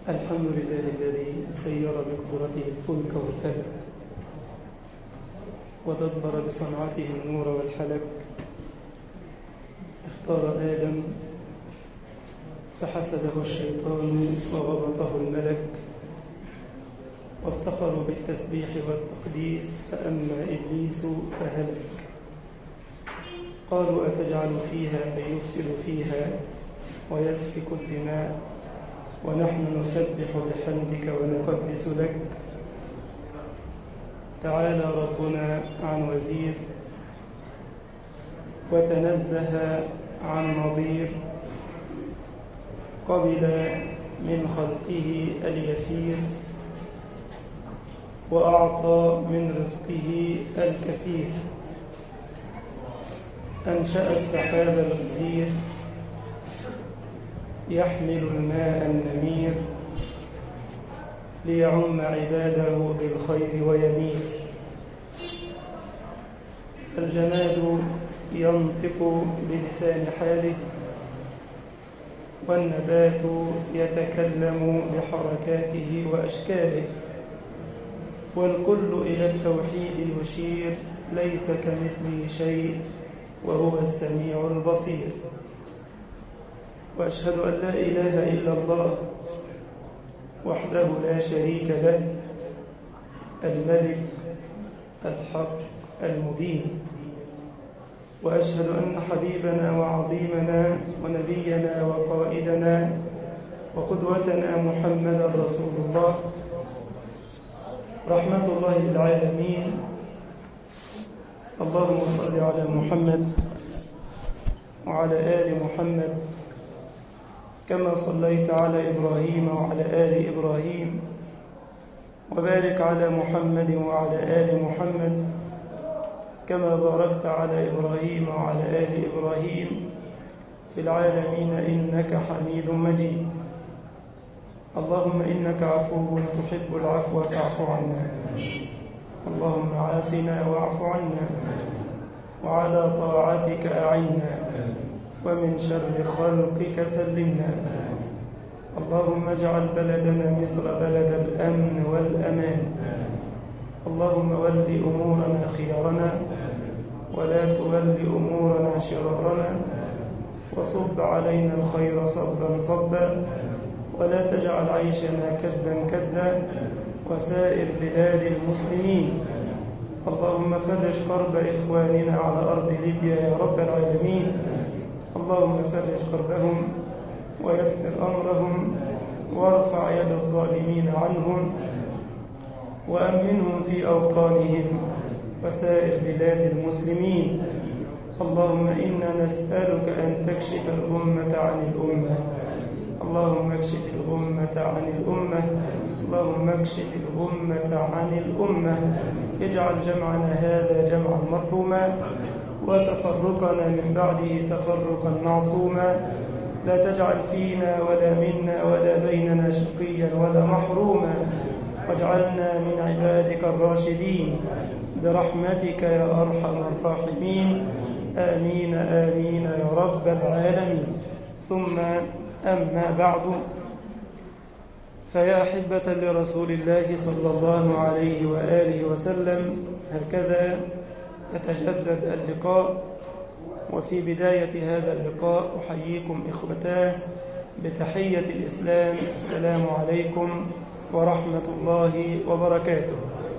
الحمد لله الذي سير بقدرته الفلك والفلك ودبر بصنعته النور والحلك. اختار آدم فحسده الشيطان وغبطه الملك، وافتخروا بالتسبيح والتقديس فأما إبليس فهلك. قالوا أتجعل فيها من يفسد فيها ويسفك الدماء ونحن نسبح بحمدك ونقدس لك. تعالى ربنا عن وزير وتنزه عن نظير، قبل من خلقه اليسير وأعطى من رزقه الكثير. أنشأ السحاب الغزير يحمل الماء النمير ليعم عباده بالخير ويمير. الجماد ينطق بلسان حاله، والنبات يتكلم بحركاته وأشكاله، والكل إلى التوحيد يشير، ليس كمثله شيء وهو السميع البصير. وأشهد أن لا إله إلا الله وحده لا شريك له، الملك الحق المبين. وأشهد أن حبيبنا وعظيمنا ونبينا وقائدنا وقدوتنا محمدا رسول الله، رحمة الله للعالمين. اللهم صل على محمد وعلى آل محمد كما صليت على إبراهيم وعلى آل إبراهيم، وبارك على محمد وعلى آل محمد كما باركت على إبراهيم وعلى آل إبراهيم في العالمين إنك حميد مجيد. اللهم إنك عفو تحب العفو فاعف عنا. اللهم عافنا واعف عنا، وعلى طاعتك أعنا، ومن شر خلقك سلمنا. اللهم اجعل بلدنا مصر بلد الأمن والأمان. اللهم ول أمورنا خيارنا، ولا تول أمورنا شرارنا، وصب علينا الخير صبا صبا، ولا تجعل عيشنا كدا كدا، وسائر بلاد المسلمين. اللهم فرج كرب إخواننا على أرض ليبيا يا رب العالمين. اللهم فرج كربهم ويسر أمرهم، وارفع يد الظالمين عنهم، وأمنهم في أوطانهم وسائر بلاد المسلمين. اللهم إنا نسألك أن تكشف الغمة عن الأمة. اللهم اكشف الغمة عن الأمة. اللهم اكشف الغمة عن الأمة. اجعل جمعنا هذا جمعا مرحوما، وتفرقنا من بعده تفرقا معصوما. لا تجعل فينا ولا منا ولا بيننا شقيا ولا محروما، واجعلنا من عبادك الراشدين برحمتك يا أرحم الراحمين. آمين آمين يا رب العالمين. ثم أما بعد، فيا أحبة لرسول الله صلى الله عليه وآله وسلم، هكذا يتجدد اللقاء. وفي بداية هذا اللقاء أحييكم إخوتاه بتحية الإسلام: السلام عليكم ورحمة الله وبركاته.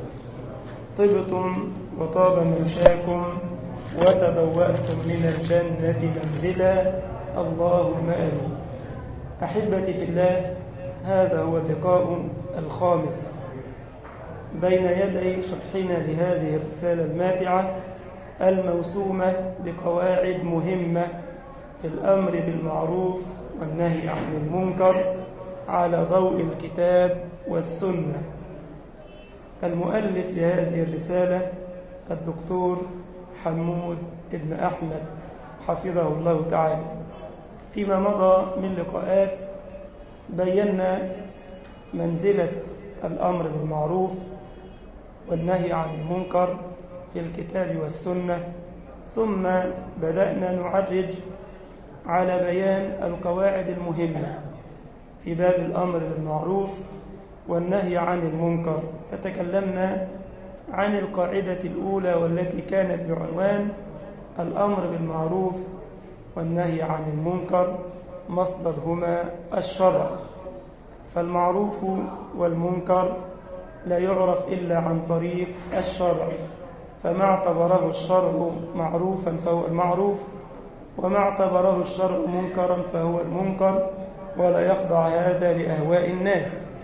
طبتم وطاب ممشاكم وتبوأتم من الجنة منزلا، اللهم آمين. أحبتي في الله، هذا هو اللقاء الخامس بين يدي شرحنا لهذه الرسالة الماتعة الموسومة بقواعد مهمة في الأمر بالمعروف والنهي عن المنكر على ضوء الكتاب والسنة. المؤلف لهذه الرسالة الدكتور حمود بن أحمد حفظه الله تعالى. فيما مضى من لقاءات بينا منزلة الأمر بالمعروف والنهي عن المنكر في الكتاب والسنة، ثم بدأنا نعرج على بيان القواعد المهمة في باب الأمر بالمعروف والنهي عن المنكر، فتكلمنا عن القاعدة الأولى والتي كانت بعنوان الأمر بالمعروف والنهي عن المنكر مصدرهما الشرع، فالمعروف والمنكر لا يعرف إلا عن طريق الشرع، فما اعتبره الشرع معروفا فهو المعروف، وما اعتبره الشرع منكرا فهو المنكر، ولا يخضع هذا لأهواء الناس.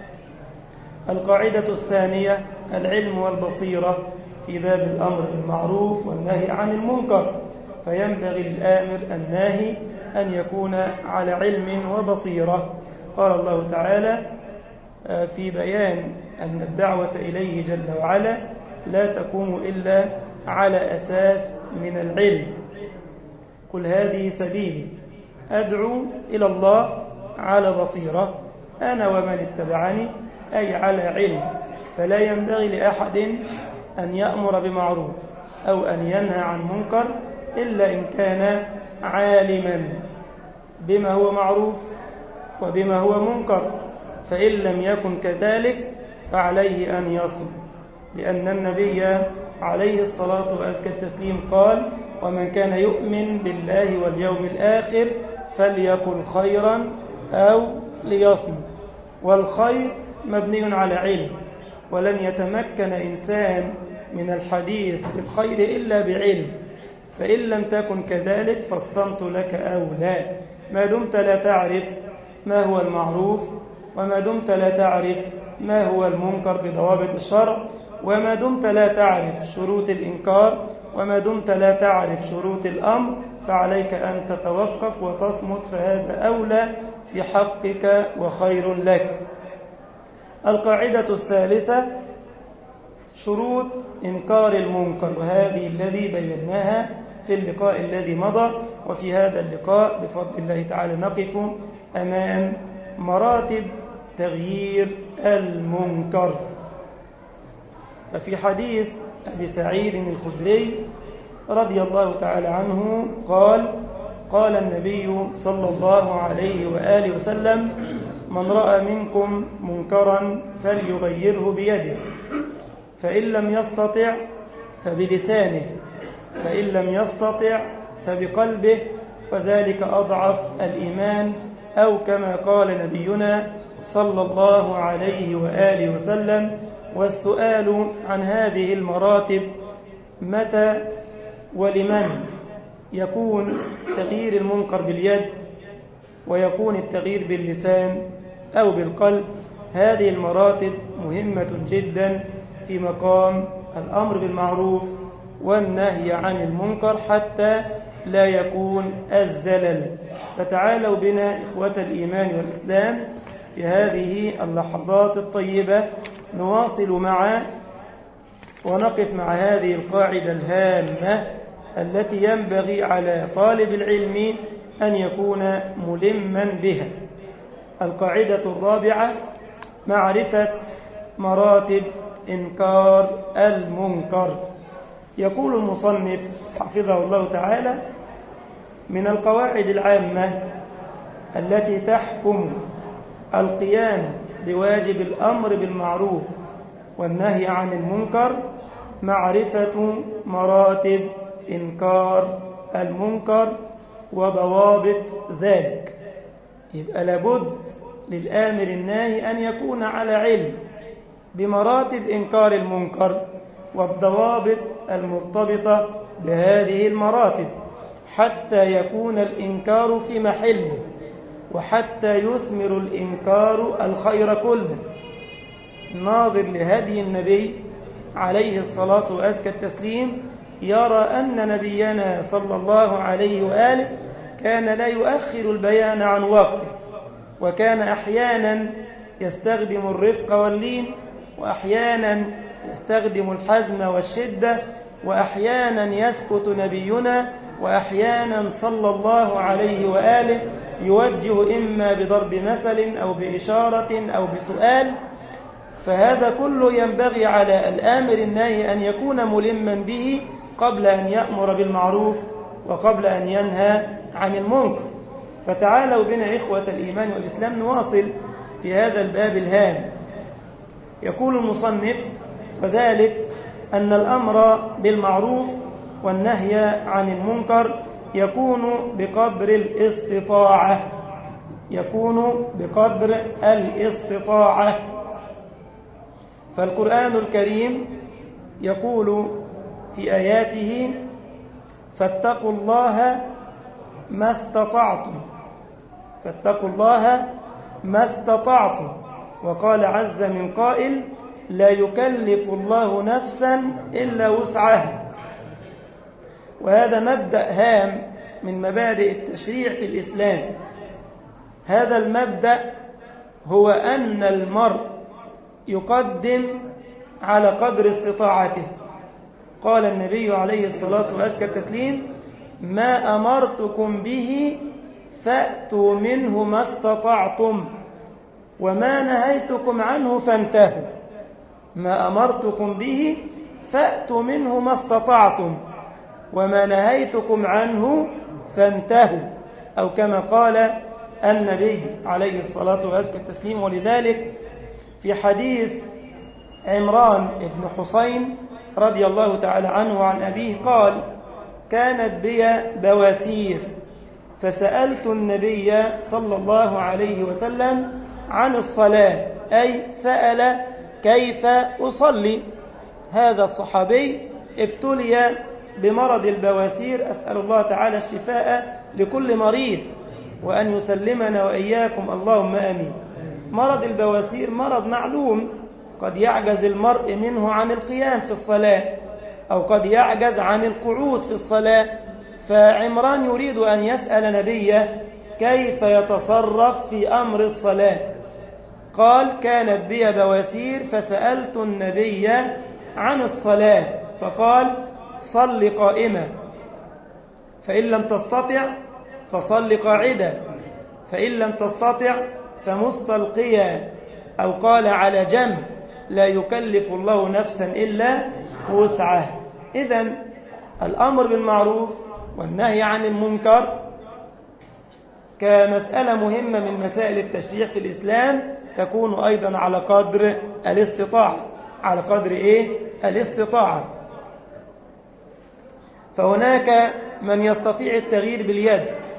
القاعدة الثانية العلم والبصيرة في باب الأمر بالمعروف والنهي عن المنكر، فينبغي للآمر الناهي أن يكون على علم وبصيرة. قال الله تعالى في بيان أن الدعوة إليه جل وعلا لا تقوم إلا على أساس من العلم. قل هذه سبيلي أدعو إلى الله على بصيرة أنا ومن اتبعني، أي على علم. فلا ينبغي لأحد أن يأمر بمعروف أو أن ينهى عن منكر إلا إن كان عالما بما هو معروف وبما هو منكر، فإن لم يكن كذلك فعليه أن يصمت، لأن النبي عليه الصلاة وأزكى التسليم قال: ومن كان يؤمن بالله واليوم الآخر فليقل خيرا أو ليصمت. والخير مبني على علم، ولن يتمكن إنسان من الحديث بالخير إلا بعلم، فإن لم تكن كذلك فالصمت لك أولى، ما دمت لا تعرف ما هو المعروف، وما دمت لا تعرف ما هو المنكر بضوابط الشرع، وما دمت لا تعرف شروط الإنكار، وما دمت لا تعرف شروط الأمر، فعليك أن تتوقف وتصمت، فهذا أولى في حقك وخير لك. القاعدة الثالثة شروط إنكار المنكر، وهذه الذي بيناها في اللقاء الذي مضى. وفي هذا اللقاء بفضل الله تعالى نقف أمام مراتب تغيير المنكر. ففي حديث أبي سعيد الخدري رضي الله تعالى عنه قال النبي صلى الله عليه وآله وسلم: من رأى منكم منكرا فليغيره بيده، فإن لم يستطع فبلسانه، فإن لم يستطع فبقلبه، وذلك أضعف الإيمان، أو كما قال نبينا صلى الله عليه وآله وسلم. والسؤال عن هذه المراتب: متى ولمن يكون تغيير المنكر باليد، ويكون التغيير باللسان أو بالقلب؟ هذه المراتب مهمة جدا في مقام الأمر بالمعروف والنهي عن المنكر حتى لا يكون الزلل. فتعالوا بنا إخوة الإيمان والإسلام في هذه اللحظات الطيبة نواصل ونقف مع هذه القاعدة الهامة التي ينبغي على طالب العلم أن يكون ملما بها. القاعدة الرابعة معرفة مراتب إنكار المنكر. يقول المصنف حفظه الله تعالى: من القواعد العامة التي تحكم القيام بواجب الأمر بالمعروف والنهي عن المنكر معرفة مراتب إنكار المنكر وضوابط ذلك. يبقى لابد للآمر الناهي أن يكون على علم بمراتب إنكار المنكر والضوابط المرتبطة بهذه المراتب، حتى يكون الإنكار في محله، وحتى يثمر الإنكار الخير كله. ناظر لهدي النبي عليه الصلاة وأزكى التسليم يرى أن نبينا صلى الله عليه وآله كان لا يؤخر البيان عن وقته، وكان أحيانا يستخدم الرفق واللين، وأحيانا يستخدم الحزم والشدة، وأحيانا يسكت نبينا، وأحيانا صلى الله عليه وآله يوجه إما بضرب مثل أو بإشارة أو بسؤال. فهذا كله ينبغي على الآمر الناهي أن يكون ملما به قبل أن يأمر بالمعروف وقبل أن ينهى عن المنكر. فتعالوا بنا إخوة الإيمان والإسلام نواصل في هذا الباب الهام. يقول المصنف: وذلك أن الأمر بالمعروف والنهي عن المنكر يكون بقدر الاستطاعة، يكون بقدر الاستطاعة. فالقرآن الكريم يقول في آياته: فاتقوا الله ما استطعتم، فاتقوا الله ما استطعتم. وقال عز من قائل: لا يكلف الله نفسا إلا وسعها. وهذا مبدأ هام من مبادئ التشريع في الإسلام. هذا المبدأ هو أن المرء يقدم على قدر استطاعته. قال النبي عليه الصلاة والسلام: ما أمرتكم به فأتوا منه ما استطعتم وما نهيتكم عنه فانتهوا. ما أمرتكم به فأتوا منه ما استطعتم وما نهيتكم عنه فانتهوا، أو كما قال النبي عليه الصلاة والسلام. ولذلك في حديث عمران بن حسين رضي الله تعالى عنه وعن أبيه قال: كانت بي بواسير فسألت النبي صلى الله عليه وسلم عن الصلاة، أي سأل كيف أصلي. هذا الصحابي ابتلي بمرض البواسير، أسأل الله تعالى الشفاء لكل مريض وأن يسلمنا وإياكم اللهم آمين. مرض البواسير مرض معلوم، قد يعجز المرء منه عن القيام في الصلاة أو قد يعجز عن القعود في الصلاة. فعمران يريد أن يسأل نبيه كيف يتصرف في أمر الصلاة. قال: كانت بي بواسير فسألت النبي عن الصلاة فقال: صل قائما، فإن لم تستطع فصل قاعدا، فإن لم تستطع فمستلقيا، أو قال على جنب: لا يكلف الله نفسا إلا وسعها. إذن الأمر بالمعروف والنهي عن المنكر كمسألة مهمة من مسائل التشريع في الإسلام تكون أيضا على قدر الاستطاعة. على قدر إيه؟ الاستطاعة. فهناك من يستطيع التغيير باليد،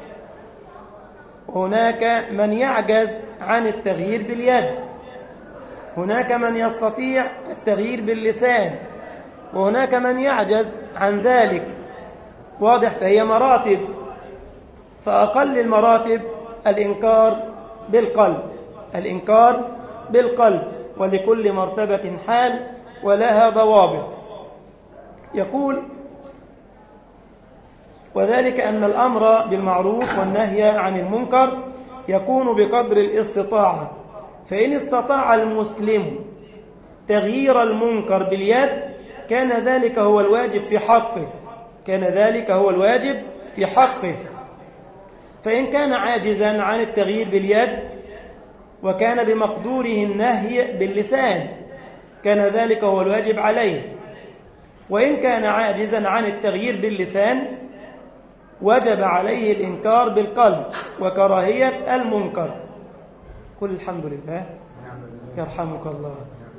وهناك من يعجز عن التغيير باليد، هناك من يستطيع التغيير باللسان، وهناك من يعجز عن ذلك. واضح؟ فهي مراتب. فأقل المراتب الإنكار بالقلب، الإنكار بالقلب، ولكل مرتبة حال ولها ضوابط. يقول: وذلك أن الأمر بالمعروف والنهي عن المنكر يكون بقدر الاستطاعة. فإن استطاع المسلم تغيير المنكر باليد كان ذلك هو الواجب في حقه، كان ذلك هو الواجب في حقه. فإن كان عاجزا عن التغيير باليد وكان بمقدوره النهي باللسان كان ذلك هو الواجب عليه. وإن كان عاجزا عن التغيير باللسان وجب عليه الإنكار بالقلب وكراهية المنكر. قل الحمد لله يرحمك الله.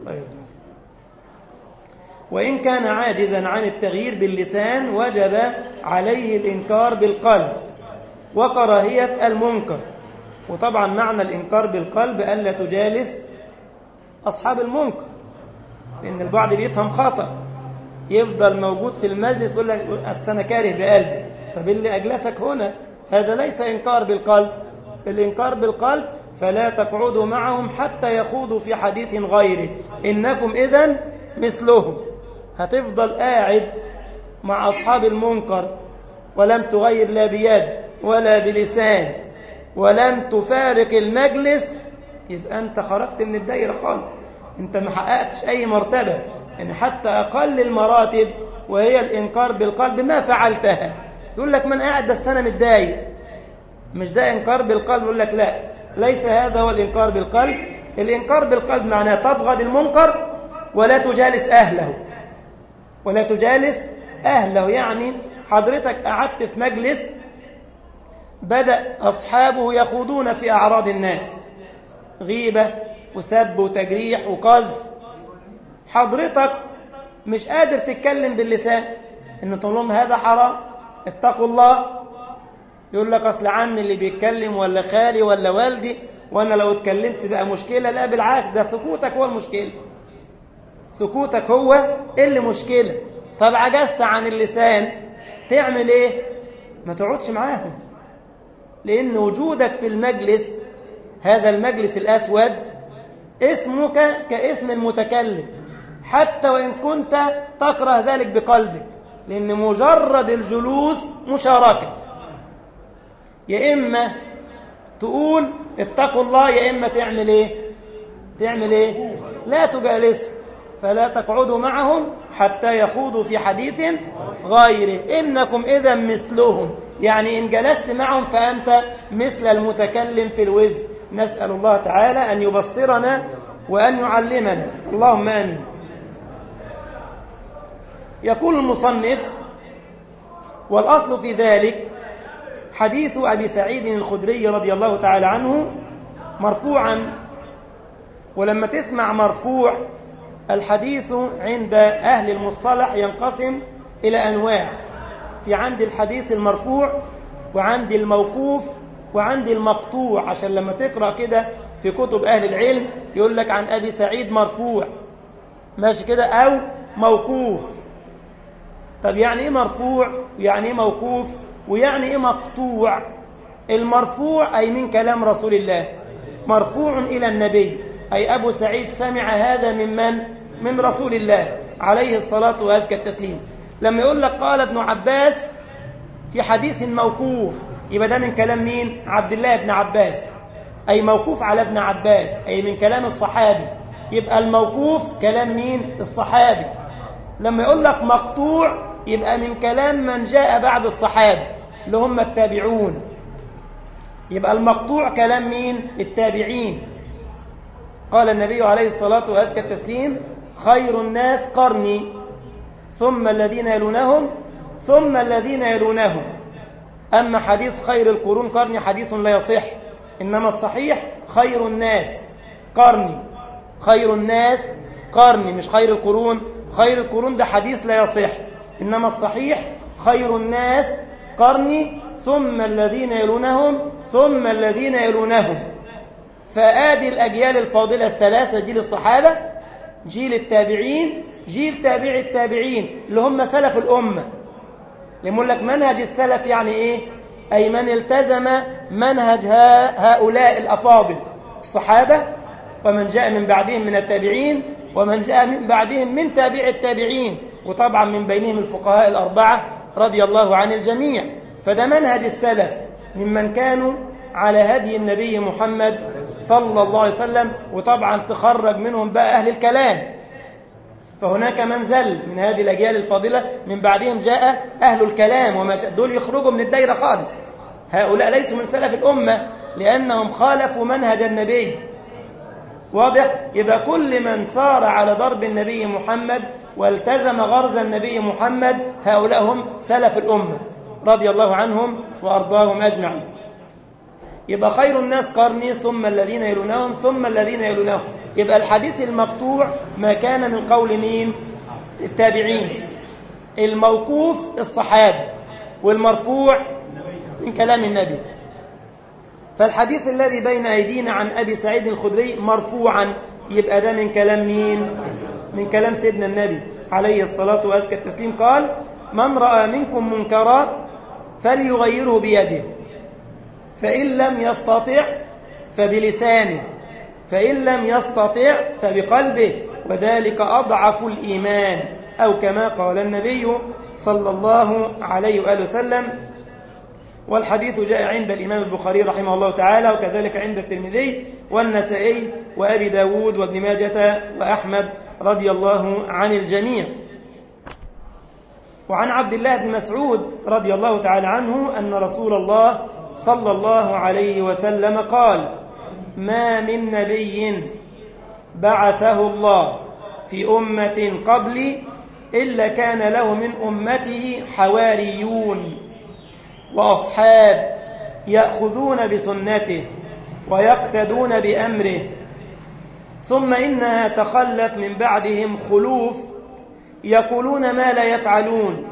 وإن كان عاجزا عن التغيير باللسان وجب عليه الإنكار بالقلب وكراهية المنكر. وطبعا معنى الإنكار بالقلب ألا تجالس أصحاب المنكر، لأن البعض بيفهم خطأ، يفضل موجود في المجلس يقول لك أنا كاره بقلبي. طب اللي أجلسك هنا هذا ليس إنكار بالقلب. الإنكار بالقلب: فلا تقعدوا معهم حتى يخوضوا في حديث غيره إنكم إذن مثلهم. هتفضل قاعد مع أصحاب المنكر ولم تغير لا بيد ولا بلسان ولم تفارق المجلس، يبقى أنت خرجت من الدائرة خالص، أنت ما حققتش أي مرتبة. يعني حتى أقل المراتب وهي الإنكار بالقلب ما فعلتها. يقول لك من قاعد بس أنا متضايق، مش ده إنكار بالقلب. يقول لك لا، ليس هذا هو الإنكار بالقلب. الإنكار بالقلب معناه تبغض المنكر ولا تجالس أهله، ولا تجالس أهله. يعني حضرتك قعدت في مجلس بدأ أصحابه يخوضون في أعراض الناس، غيبة وسب وتجريح وقذف، حضرتك مش قادر تتكلم باللسان إن تقول لهم هذا حرام اتقوا الله، يقول لك أصل عمي اللي بيتكلم ولا خالي ولا والدي وأنا لو اتكلمت بقى مشكلة. لا بالعكس، ده سكوتك هو المشكلة، سكوتك هو اللي مشكلة. طب عجزت عن اللسان تعمل ايه؟ ما تقعدش معاهم، لأن وجودك في المجلس، هذا المجلس الأسود، اسمك كاسم المتكلم حتى وإن كنت تكره ذلك بقلبك، لأن مجرد الجلوس مشاركة. يا إما تقول اتقوا الله، يا إما تعمل ايه؟ تعمل ايه؟ لا تجالسهم، فلا تقعدوا معهم حتى يخوضوا في حديث غيره إنكم إذا مثلهم، يعني إن جلست معهم فأنت مثل المتكلم في الوزن. نسأل الله تعالى أن يبصرنا وأن يعلمنا، اللهم آمين. يقول المصنف: والأصل في ذلك حديث أبي سعيد الخدري رضي الله تعالى عنه مرفوعا. ولما تسمع مرفوع، الحديث عند أهل المصطلح ينقسم إلى أنواع، في عند الحديث المرفوع وعند الموقوف وعند المقطوع، عشان لما تقرأ كده في كتب أهل العلم يقول لك عن أبي سعيد مرفوع، ماشي كده، أو موقوف. طب يعني إيه مرفوع ويعني إيه موقوف ويعني إيه مقطوع؟ المرفوع أي من كلام رسول الله، مرفوع إلى النبي، أي أبو سعيد سمع هذا من رسول الله عليه الصلاة وأزكى التسليم. لما يقول لك قال ابن عباس في حديث موقوف، يبقى ده من كلام مين؟ عبد الله بن عباس، أي موقوف على ابن عباس، أي من كلام الصحابي، يبقى الموقوف كلام مين؟ الصحابي. لما يقول لك مقطوع يبقى من كلام من جاء بعد الصحابة اللي هم التابعون، يبقى المقطوع كلام مين؟ التابعين. قال النبي عليه الصلاة وأزكى التسليم: خير الناس قرني ثم الذين يلونهم ثم الذين يلونهم. أما حديث خير القرون قرني حديث لا يصح، إنما الصحيح خير الناس قرني، خير الناس قرني، مش خير القرون. خير القرون ده حديث لا يصح، إنما الصحيح خير الناس قرني ثم الذين يلونهم ثم الذين يلونهم. فآدي الأجيال الفاضلة الثلاثة: جيل الصحابة، جيل التابعين، جيل تابع التابعين، اللي هم سلف الأمة. يقول لك منهج السلف يعني إيه؟ أي من التزم منهج هؤلاء الأفاضل، الصحابة ومن جاء من بعدهم من التابعين ومن جاء من بعدهم من تابع التابعين، وطبعا من بينهم الفقهاء الأربعة رضي الله عن الجميع. فده منهج السلف ممن كانوا على هدي النبي محمد صلى الله عليه وسلم. وطبعا تخرج منهم بقى أهل الكلام، فهناك من زل من هذه الأجيال الفاضلة، من بعدهم جاء أهل الكلام، وما دول يخرجوا من الدائرة خالص. هؤلاء ليسوا من سلف الأمة لأنهم خالفوا منهج النبي. واضح؟ يبقى كل من صار على ضرب النبي محمد والتزم غرز النبي محمد هؤلاء هم سلف الأمة رضي الله عنهم وأرضاهم أجمعين. يبقى خير الناس قرني ثم الذين يلونهم ثم الذين يلونهم. يبقى الحديث المقطوع ما كان من قول مين؟ التابعين. الموقوف الصحابة، والمرفوع من كلام النبي. فالحديث الذي بين أيدينا عن أبي سعيد الخدري مرفوعا، يبقى ده من كلام مين؟ من كلام سيدنا النبي عليه الصلاة وأزكى التسليم. قال: من رأى منكم منكرا فليغيره بيده، فإن لم يستطع فبلسانه، فإن لم يستطع فبقلبه، وذلك أضعف الإيمان، أو كما قال النبي صلى الله عليه وآله وسلم. والحديث جاء عند الإمام البخاري رحمه الله تعالى، وكذلك عند الترمذي والنسائي وأبي داود وابن ماجة وأحمد رضي الله عن الجميع. وعن عبد الله بن مسعود رضي الله تعالى عنه أن رسول الله صلى الله عليه وسلم قال: ما من نبي بعثه الله في أمة قبلي إلا كان له من أمته حواريون وأصحاب يأخذون بسنته ويقتدون بأمره، ثم إنها تخلف من بعدهم خلوف يقولون ما لا يفعلون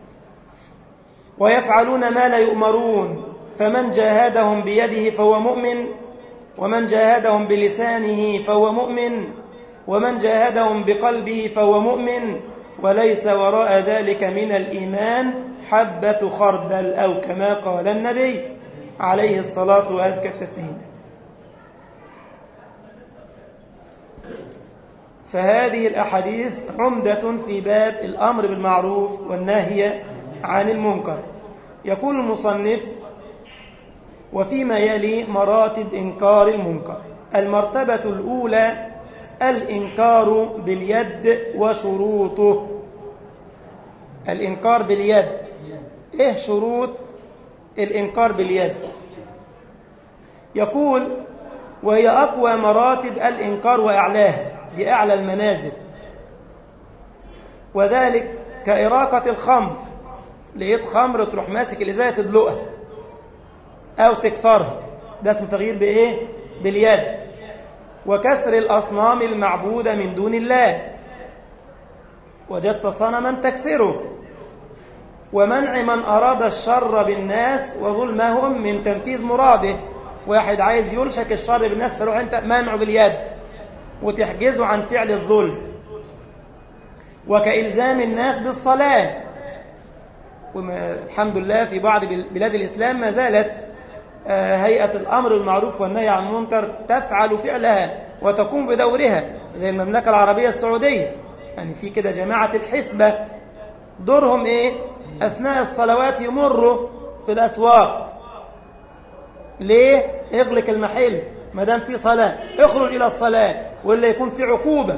ويفعلون ما لا يؤمرون، فمن جاهدهم بيده فهو مؤمن، ومن جاهدهم بلسانه فهو مؤمن، ومن جاهدهم بقلبه فهو مؤمن، وليس وراء ذلك من الإيمان حبة خردل، أو كما قال النبي عليه الصلاة وأزكى التسليم. فهذه الأحاديث عمدة في باب الأمر بالمعروف والنهي عن المنكر. يقول المصنف: وفيما يلي مراتب إنكار المنكر. المرتبة الأولى الإنكار باليد وشروطه. الإنكار باليد، إيه شروط الإنكار باليد؟ يقول: وهي أقوى مراتب الإنكار وأعلاها، بأعلى المنازل، وذلك كإراقة الخمر. لقيت خمر تروح ماسك الإزازة تدلقها أو تكسرها، ده اسمه تغيير بإيه؟ باليد. وكسر الأصنام المعبودة من دون الله، وجدت صنما تكسره. ومنع من أراد الشر بالناس وظلمهم من تنفيذ مراده. واحد عايز يلحق الشر بالناس فروح أنت منعه باليد وتحجزه عن فعل الظلم. وكإلزام الناس بالصلاة، والحمد لله في بعض بلاد الإسلام ما زالت هيئة الأمر بالمعروف والنهي عن المنكر تفعل فعلها وتقوم بدورها، زي المملكة العربية السعودية. يعني في كده جماعة الحسبة دورهم إيه؟ أثناء الصلوات يمروا في الأسواق. ليه؟ اغلق المحل ما دام في صلاة، اخرج إلى الصلاة ولا يكون في عقوبة.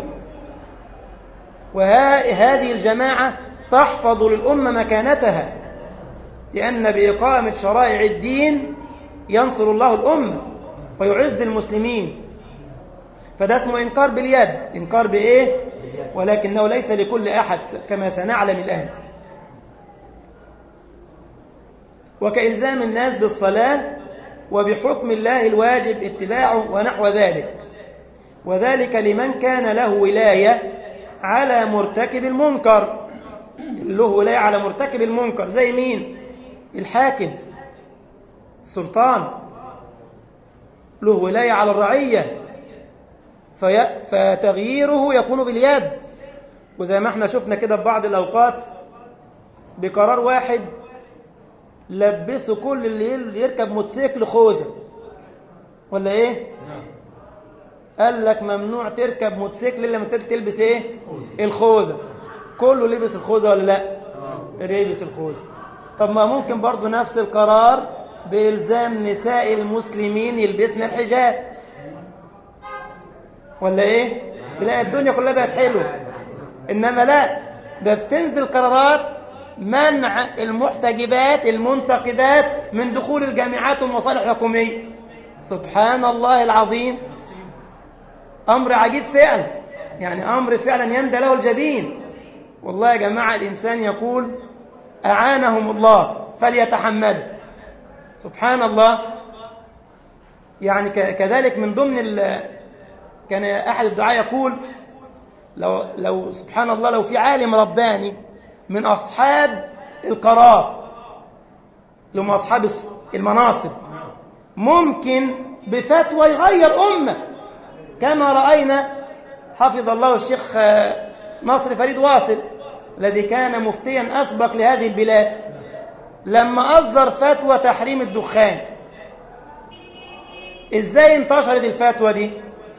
وهذه الجماعة تحفظ للأمة مكانتها، لأن بإقامة شرائع الدين ينصر الله الأمة ويعز المسلمين. فده اسمه إنكار باليد. إنكار بإيه؟ ولكنه ليس لكل أحد كما سنعلم الآن. وكإلزام الناس بالصلاة وبحكم الله الواجب اتباعه ونحو ذلك، وذلك لمن كان له ولاية على مرتكب المنكر. له ولاية على مرتكب المنكر زي مين؟ الحاكم، السلطان، له ولاية على الرعية، فتغييره يكون باليد. وزي ما احنا شفنا كده في بعض الأوقات بقرار واحد لبسوا كل اللي يركب موتوسيكل خوذة، ولا ايه؟ قال لك ممنوع تركب موتوسيكل الا لما تلبس ايه؟ الخوذة. كله لبس الخوذة ولا لا؟ لبس الخوذة. طب ما ممكن برضو نفس القرار بإلزام نساء المسلمين يلبسن الحجاب، ولا ايه؟ تلاقي الدنيا كلها بقت حلوة. انما لا، ده بتنزل قرارات منع المحتجبات المنتقبات من دخول الجامعات والمصالح الحكومية. سبحان الله العظيم، أمر عجيب فعلا، يعني أمر فعلا يندى له الجبين. والله يا جماعة الإنسان يقول أعانهم الله فليتحمد. سبحان الله. يعني كذلك من ضمن كان أحد الدعاء يقول لو سبحان الله لو في عالم رباني من أصحاب القرار، لهم أصحاب المناصب، ممكن بفتوى يغير أمة، كما رأينا حفظ الله الشيخ نصر فريد واصل الذي كان مفتيا أسبق لهذه البلاد، لما أصدر فتوى تحريم الدخان. إزاي انتشرت الفتوى دي؟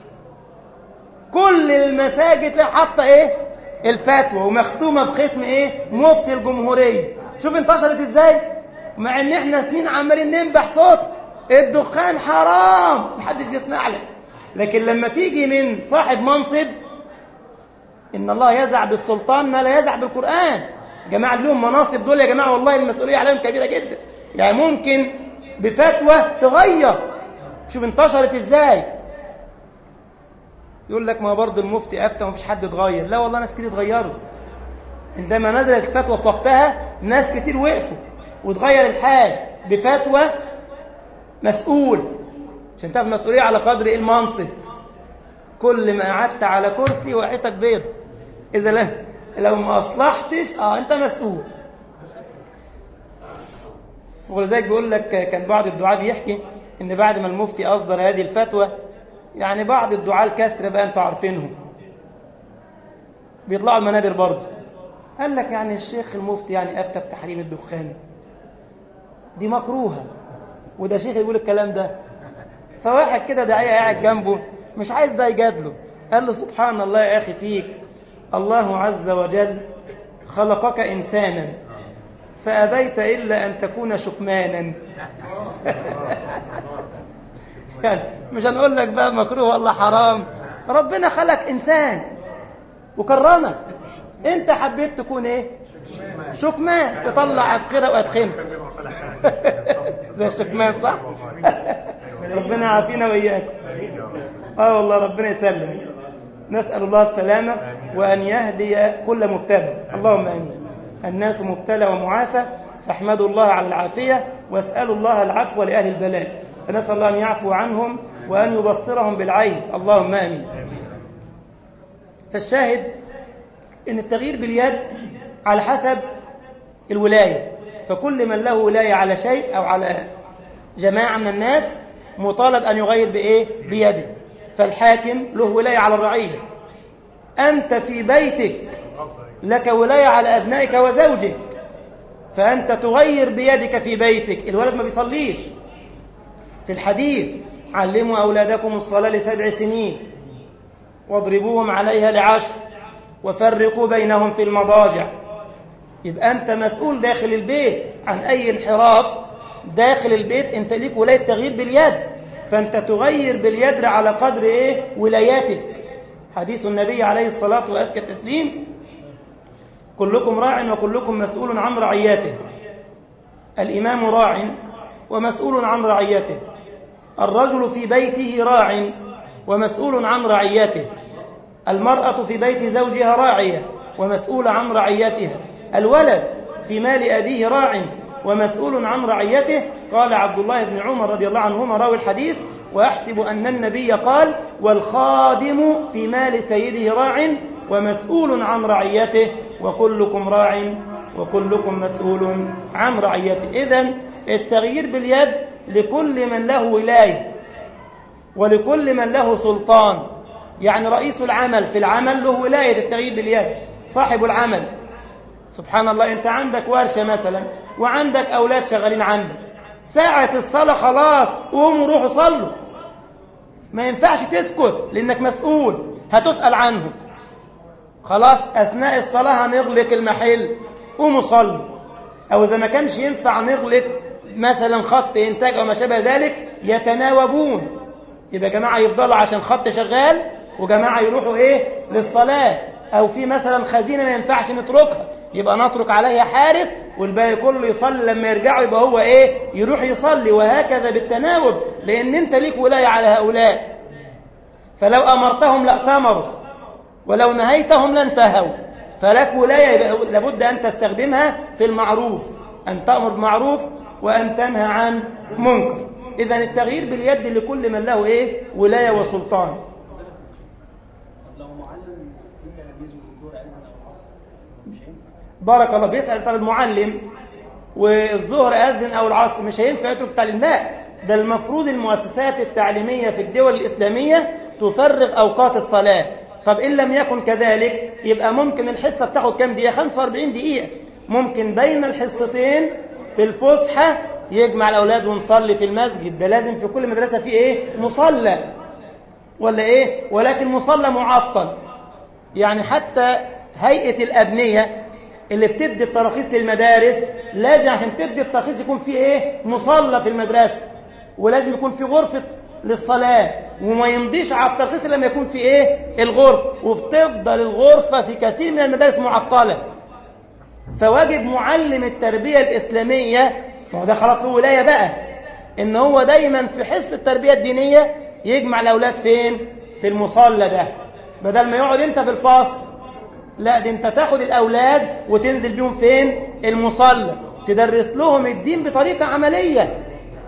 كل المساجد حاطة إيه؟ الفتوى، ومختومة بختم إيه؟ مفتي الجمهورية. شوف انتشرت إزاي؟ مع إن إحنا سنين عمالين ننبح صوت الدخان حرام، محدش بيسمع لك. لكن لما تيجي من صاحب منصب، إن الله يزع بالسلطان ما لا يزع بالقرآن. جماعة لهم مناصب دول يا جماعة والله المسؤولية عليهم كبيرة جدا، يعني ممكن بفتوى تغير. شوف انتشرت إزاي. يقول لك ما برضه المفتي أفتى ومفيش حد اتغير. لا والله ناس كتير اتغيروا. عندما نزلت الفتوى في وقتها ناس كتير وقفوا وتغير الحال بفتوى مسؤول. عشان تاخد مسؤولية على قدر المنصب. كل ما قعدت على كرسي وقعتك بيض، إذا لو ما أصلحتش أنت مسؤول. ولذلك بيقول لك كان بعض الدعاة بيحكي إن بعد ما المفتي أصدر هذه الفتوى، يعني بعض الدعاة الكسر بقى أنتوا عارفينهم بيطلعوا المنابر برضه. قال لك يعني الشيخ المفتي يعني أفتى بتحريم الدخان، دي مكروهة، وده شيخ يقول الكلام ده. فواحد كده داعية قاعد جنبه مش عايز ده يجادله، قال له سبحان الله يا أخي فيك، الله عز وجل خلقك إنسانا فأبيت إلا أن تكون شكمانا. يعني مش هنقول لك بقى مكروه ولا حرام، ربنا خلق إنسان وكرمك، أنت حبيت تكون إيه؟ شكمان، تطلع أفخرة وأدخنة. زي الشكمان صح؟ ربنا عافينا وإياكم. والله ربنا يسلم. نسأل الله السلامة وأن يهدي كل مبتلى، اللهم آمين. الناس مبتلى ومعافى، فاحمدوا الله على العافية واسألوا الله العفو لأهل البلاء، فنسأل الله أن يعفو عنهم وأن يبصرهم بالعين، اللهم آمين. فالشاهد إن التغيير باليد على حسب الولاية، فكل من له ولاية على شيء أو على جماعة من الناس مطالب أن يغير بإيه؟ بيده. فالحاكم له ولاية على الرعية، أنت في بيتك لك ولاية على أبنائك وزوجك، فأنت تغير بيدك في بيتك. الولد ما بيصليش، في الحديث علموا أولادكم الصلاة ل7 سنين واضربوهم عليها ل10 وفرقوا بينهم في المضاجع. يبقى أنت مسؤول داخل البيت عن أي انحراف داخل البيت، أنت ليك ولاية تغيير باليد، فأنت تغير باليد على قدر إيه؟ ولاياتك. حديث النبي عليه الصلاة وأزكى التسليم: كلكم راع وكلكم مسؤول عن رعيته. الإمام راع ومسؤول عن رعيته، الرجل في بيته راع ومسؤول عن رعيته، المرأة في بيت زوجها راعية ومسؤول عن رعيتها، الولد في مال أبيه راع ومسؤول عن رعيته. قال عبد الله بن عمر رضي الله عنهما راوي الحديث: وأحسب أن النبي قال: والخادم في مال سيده راع ومسؤول عن رعيته، وكلكم راع وكلكم مسؤول عن رعيته. إذن التغيير باليد لكل من له ولاية ولكل من له سلطان. يعني رئيس العمل في العمل له ولاية التغيير باليد، صاحب العمل. سبحان الله، أنت عندك ورشة مثلا وعندك أولاد شغالين عندك، ساعة الصلاة خلاص قوموا روحوا صلوا، ما ينفعش تسكت لأنك مسؤول، هتسأل عنهم. خلاص أثناء الصلاة هنغلق المحل، قوموا صلوا. أو إذا ما كانش ينفع نغلق مثلا خط إنتاج أو ما شابه ذلك، يتناوبون، يبقى جماعة يفضلوا عشان خط شغال وجماعة يروحوا إيه؟ للصلاة. أو في مثلا خزينة ما ينفعش نتركها، يبقى نترك عليها حارس والباقي كله يصلي، لما يرجعوا يبقى هو إيه؟ يروح يصلي، وهكذا بالتناوب، لأن أنت ليك ولاية على هؤلاء. فلو أمرتهم لأتمروا ولو نهيتهم لانتهوا، فلك ولاية لابد أن تستخدمها في المعروف، أن تأمر بالمعروف وأن تنهى عن منكر. إذن التغيير باليد لكل من له إيه؟ ولاية وسلطان. بارك الله. بيسأل طب المعلم والظهر أذن أو العصر مش هينفع يترك تعليم؟ لا، ده المفروض المؤسسات التعليمية في الدول الإسلامية تفرغ أوقات الصلاة. طب إن لم يكن كذلك يبقى ممكن الحصة بتاخد كام دقيقة؟ 45 دقيقة. ممكن بين الحصتين في الفسحة يجمع الأولاد ونصلي في المسجد. ده لازم في كل مدرسة فيه إيه؟ مصلى ولا إيه؟ ولكن مصلى معطل. يعني حتى هيئة الأبنية اللي بتدي التراخيص للمدارس لازم عشان تدي التراخيص يكون فيه إيه؟ مصلى في المدرسة، ولازم يكون فيه غرفة للصلاة، وما يمضيش على الترخيص لما يكون في ايه؟ الغرفة. وبتفضل الغرفة في كثير من المدارس معطلة. فواجب معلم التربية الإسلامية، ما هو ده خلاص له ولاية بقى، ان هو دايما في حصة التربية الدينية يجمع الأولاد فين؟ في المصلى ده، بدل ما يقعد انت في الفصل. لا، دي انت تاخد الأولاد وتنزل بيهم فين؟ المصلى، تدرس لهم الدين بطريقة عملية.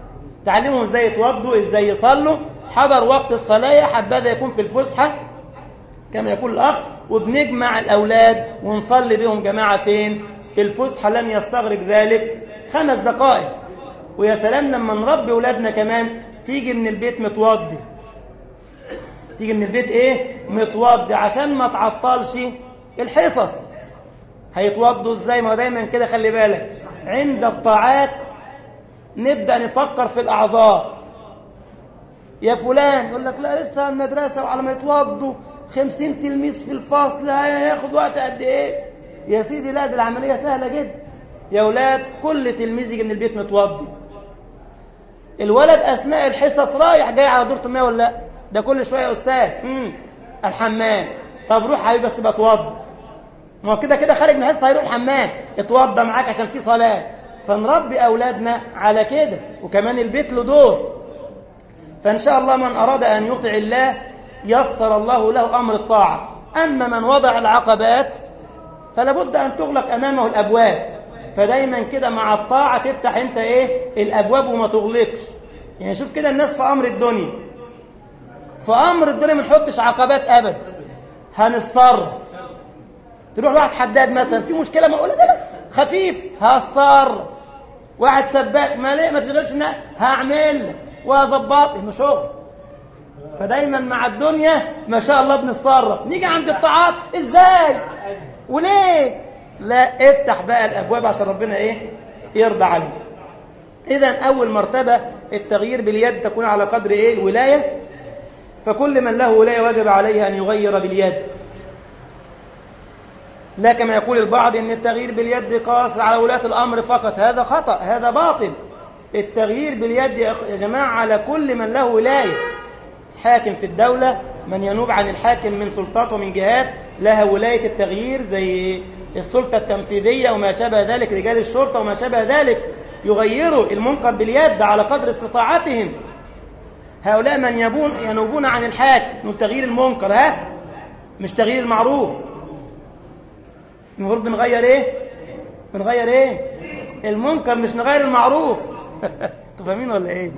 تعلمهم ازاي يتوضوا، ازاي يصلوا. حضر وقت الصلاة حبذا يكون في الفسحة كما يقول الأخ، وبنجمع الأولاد ونصلي بهم جماعة فين؟ في الفسحة. لن يستغرق ذلك 5 دقائق. ويا سلام لما نربي أولادنا كمان تيجي من البيت متوضي، تيجي من البيت ايه؟ متوضي، عشان ما تعطلش الحصص. هيتوضوا ازاي؟ ما دايما كده خلي بالك، عند الطاعات نبدأ نفكر في الأعذار. يا فلان يقول لك لا لسه المدرسة وعلى ما يتوضوا 50 تلميذ في الفصل هياخد وقت قد ايه؟ يا سيدي لا، دي العملية سهلة جدا. يا أولاد كل تلميذ يجي من البيت متوضي. الولد أثناء الحصص رايح جاي على دورة المياه ولا لا؟ ده كل شوية يا أستاذ الحمام. طب روح حبيبي بس بتوضى. ما هو كده كده خارج من الحصة هيروح الحمام، اتوضى معاك عشان في صلاة. فنربي أولادنا على كده. وكمان البيت له دور. فإن شاء الله من أراد أن يطع الله يسر الله له أمر الطاعة. أما من وضع العقبات فلا بد أن تغلق أمامه الأبواب. فدايما كده مع الطاعة تفتح أنت إيه؟ الأبواب وما تغلقش. يعني شوف كده الناس في أمر الدنيا، في أمر الدنيا ما نحطش عقبات أبدا، هنتصرف. تروح واحد حداد مثلا في مشكلة، ما أقول ده خفيف هتصرف. واحد سباك ما تشغلش هعمل وأظبط إنه شغل. فدايما مع الدنيا ما شاء الله بنتصرف. نيجي عند الطاعات إزاي وليه؟ لا، افتح بقى الأبواب عشان ربنا إيه؟ يرضى عليك. إذن أول مرتبة التغيير باليد تكون على قدر إيه؟ الولاية. فكل من له ولاية وجب عليه أن يغير باليد. لا كما يقول البعض إن التغيير باليد قاصر على ولاة الأمر فقط. هذا خطأ، هذا باطل. التغيير باليد يا جماعة على كل من له ولاية. حاكم في الدولة، من ينوب عن الحاكم من سلطات ومن جهات لها ولاية التغيير، زي السلطة التنفيذية وما شابه ذلك، رجال الشرطة وما شابه ذلك، يغيروا المنكر باليد على قدر استطاعتهم. هؤلاء من ينوبون عن الحاكم من تغيير المنكر، مش تغيير المعروف. المفروض بنغير ايه؟ بنغير ايه؟ المنكر، مش نغير المعروف. انتوا فاهمين ولا ايه؟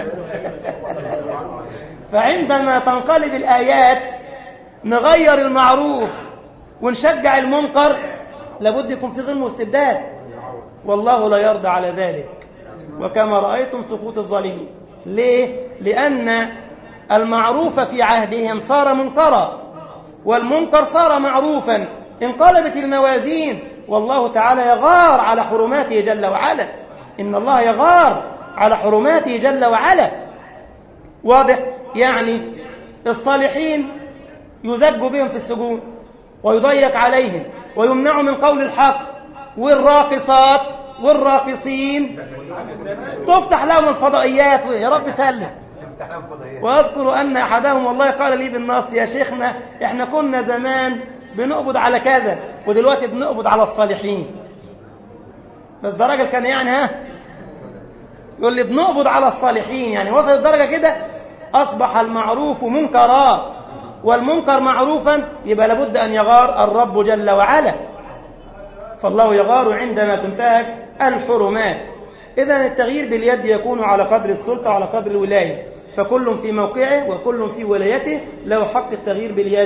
فعندما تنقلب الآيات نغير المعروف ونشجع المنكر، لابد يكون في ظلم واستبداد، والله لا يرضى على ذلك. وكما رأيتم سقوط الظالمين. ليه؟ لأن المعروف في عهدهم صار منكرا، والمنكر صار معروفا. انقلبت الموازين، والله تعالى يغار على حرماته جل وعلا. إن الله يغار على حرماته جل وعلا. واضح؟ يعني الصالحين يزج بهم في السجون ويضيق عليهم ويمنعوا من قول الحق، والراقصات والراقصين تفتح لهم الفضائيات. يا رب سلم. وأذكر أن أحدهم والله قال لي بالنص: يا شيخنا إحنا كنا زمان بنقبض على كذا ودلوقتي بنقبض على الصالحين. بس ده راجل كان يعني يقول لي بنقبض على الصالحين، يعني وصل الدرجة كده. أصبح المعروف منكرا والمنكر معروفا، يبقى لابد أن يغار الرب جل وعلا. فالله يغار عندما تنتهك الحرمات. إذن التغيير باليد يكون على قدر السلطة وعلى قدر الولاية. فكل في موقعه وكل في ولايته له حق التغيير باليد.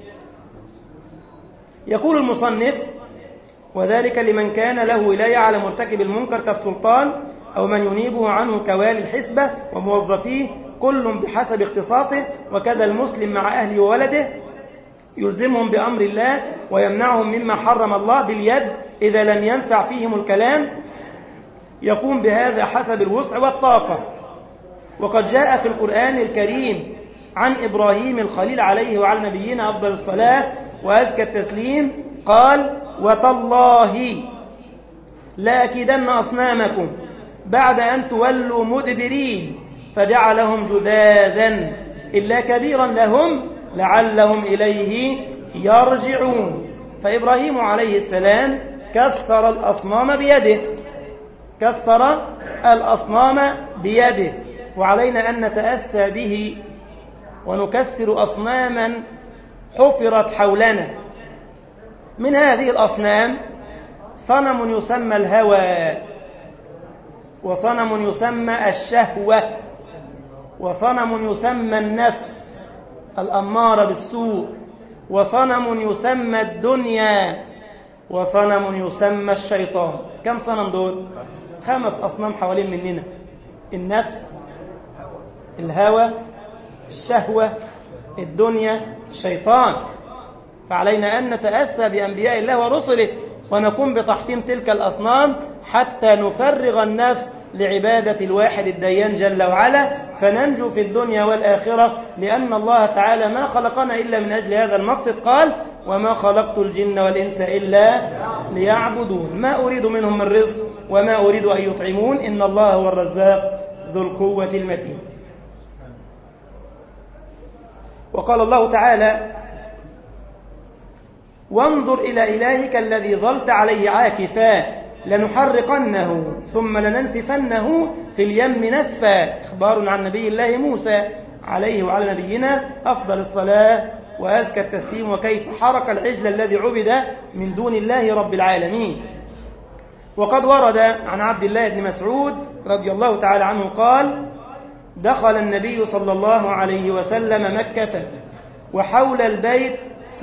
يقول المصنف: وذلك لمن كان له ولاية على مرتكب المنكر كالسلطان أو من ينيبه عنه كوالي الحسبة وموظفيه، كل بحسب اختصاصه. وكذا المسلم مع أهله وولده يلزمهم بأمر الله ويمنعهم مما حرم الله باليد إذا لم ينفع فيهم الكلام. يقوم بهذا حسب الوسع والطاقة. وقد جاء في القرآن الكريم عن إبراهيم الخليل عليه وعلى نبينا أفضل الصلاة وأزكى التسليم قال: وتالله لأكيدن أصنامكم بعد أن تولوا مدبرين فجعلهم جذاذا إلا كبيرا لهم لعلهم إليه يرجعون. فإبراهيم عليه السلام كسر الأصنام بيده، كسر الأصنام بيده. وعلينا أن نتأسى به ونكسر أصناما حفرت حولنا. من هذه الأصنام صنم يسمى الهوى، وصنم يسمى الشهوة، وصنم يسمى النفس الأمارة بالسوء، وصنم يسمى الدنيا، وصنم يسمى الشيطان. كم صنم دول؟ 5 أصنام حوالين مننا: النفس، الهوى، الشهوة، الدنيا، الشيطان. فعلينا أن نتأسى بأنبياء الله ورسله ونقوم بتحطيم تلك الأصنام حتى نفرغ النفس لعبادة الواحد الديان جل وعلا، فننجو في الدنيا والآخرة، لأن الله تعالى ما خلقنا إلا من أجل هذا المقصد. قال: وما خلقت الجن والإنس إلا ليعبدون ما أريد منهم من رزق وما أريد أن يطعمون إن الله هو الرزاق ذو القوة المتين. وقال الله تعالى: وانظر إلى إلهك الذي ظلت عليه عاكفا لنحرقنه ثم لننسفنه في اليم نسفا. إخبار عن نبي الله موسى عليه وعلى نبينا أفضل الصلاة وأزكى التسليم، وكيف حرق العجل الذي عبد من دون الله رب العالمين. وقد ورد عن عبد الله بن مسعود رضي الله تعالى عنه قال: دخل النبي صلى الله عليه وسلم مكة وحول البيت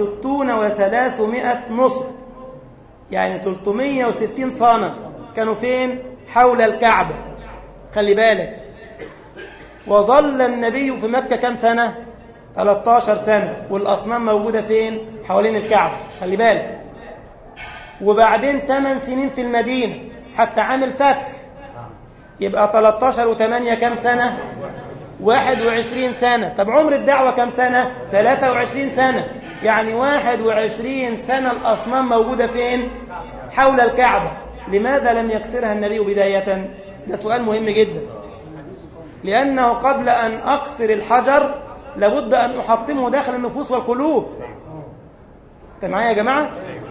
300 نصب، يعني 360 صنم كانوا فين؟ حول الكعبة. خلي بالك، وظل النبي في مكة كم سنة؟ 13 سنة، والأصنام موجودة فين؟ حوالين الكعبة. خلي بالك. وبعدين 8 سنين في المدينة حتى عام الفتح، يبقى 13 و8 كم سنة؟ 21 سنة. طب عمر الدعوة كم سنة؟ 23 سنة، يعني 21 سنة الأصنام موجودة فين؟ حول الكعبة. لماذا لم يكسرها النبي بداية؟ ده سؤال مهم جدا، لأنه قبل أن أكسر الحجر لابد أن أحطمه داخل النفوس والقلوب. أنت معايا يا جماعة؟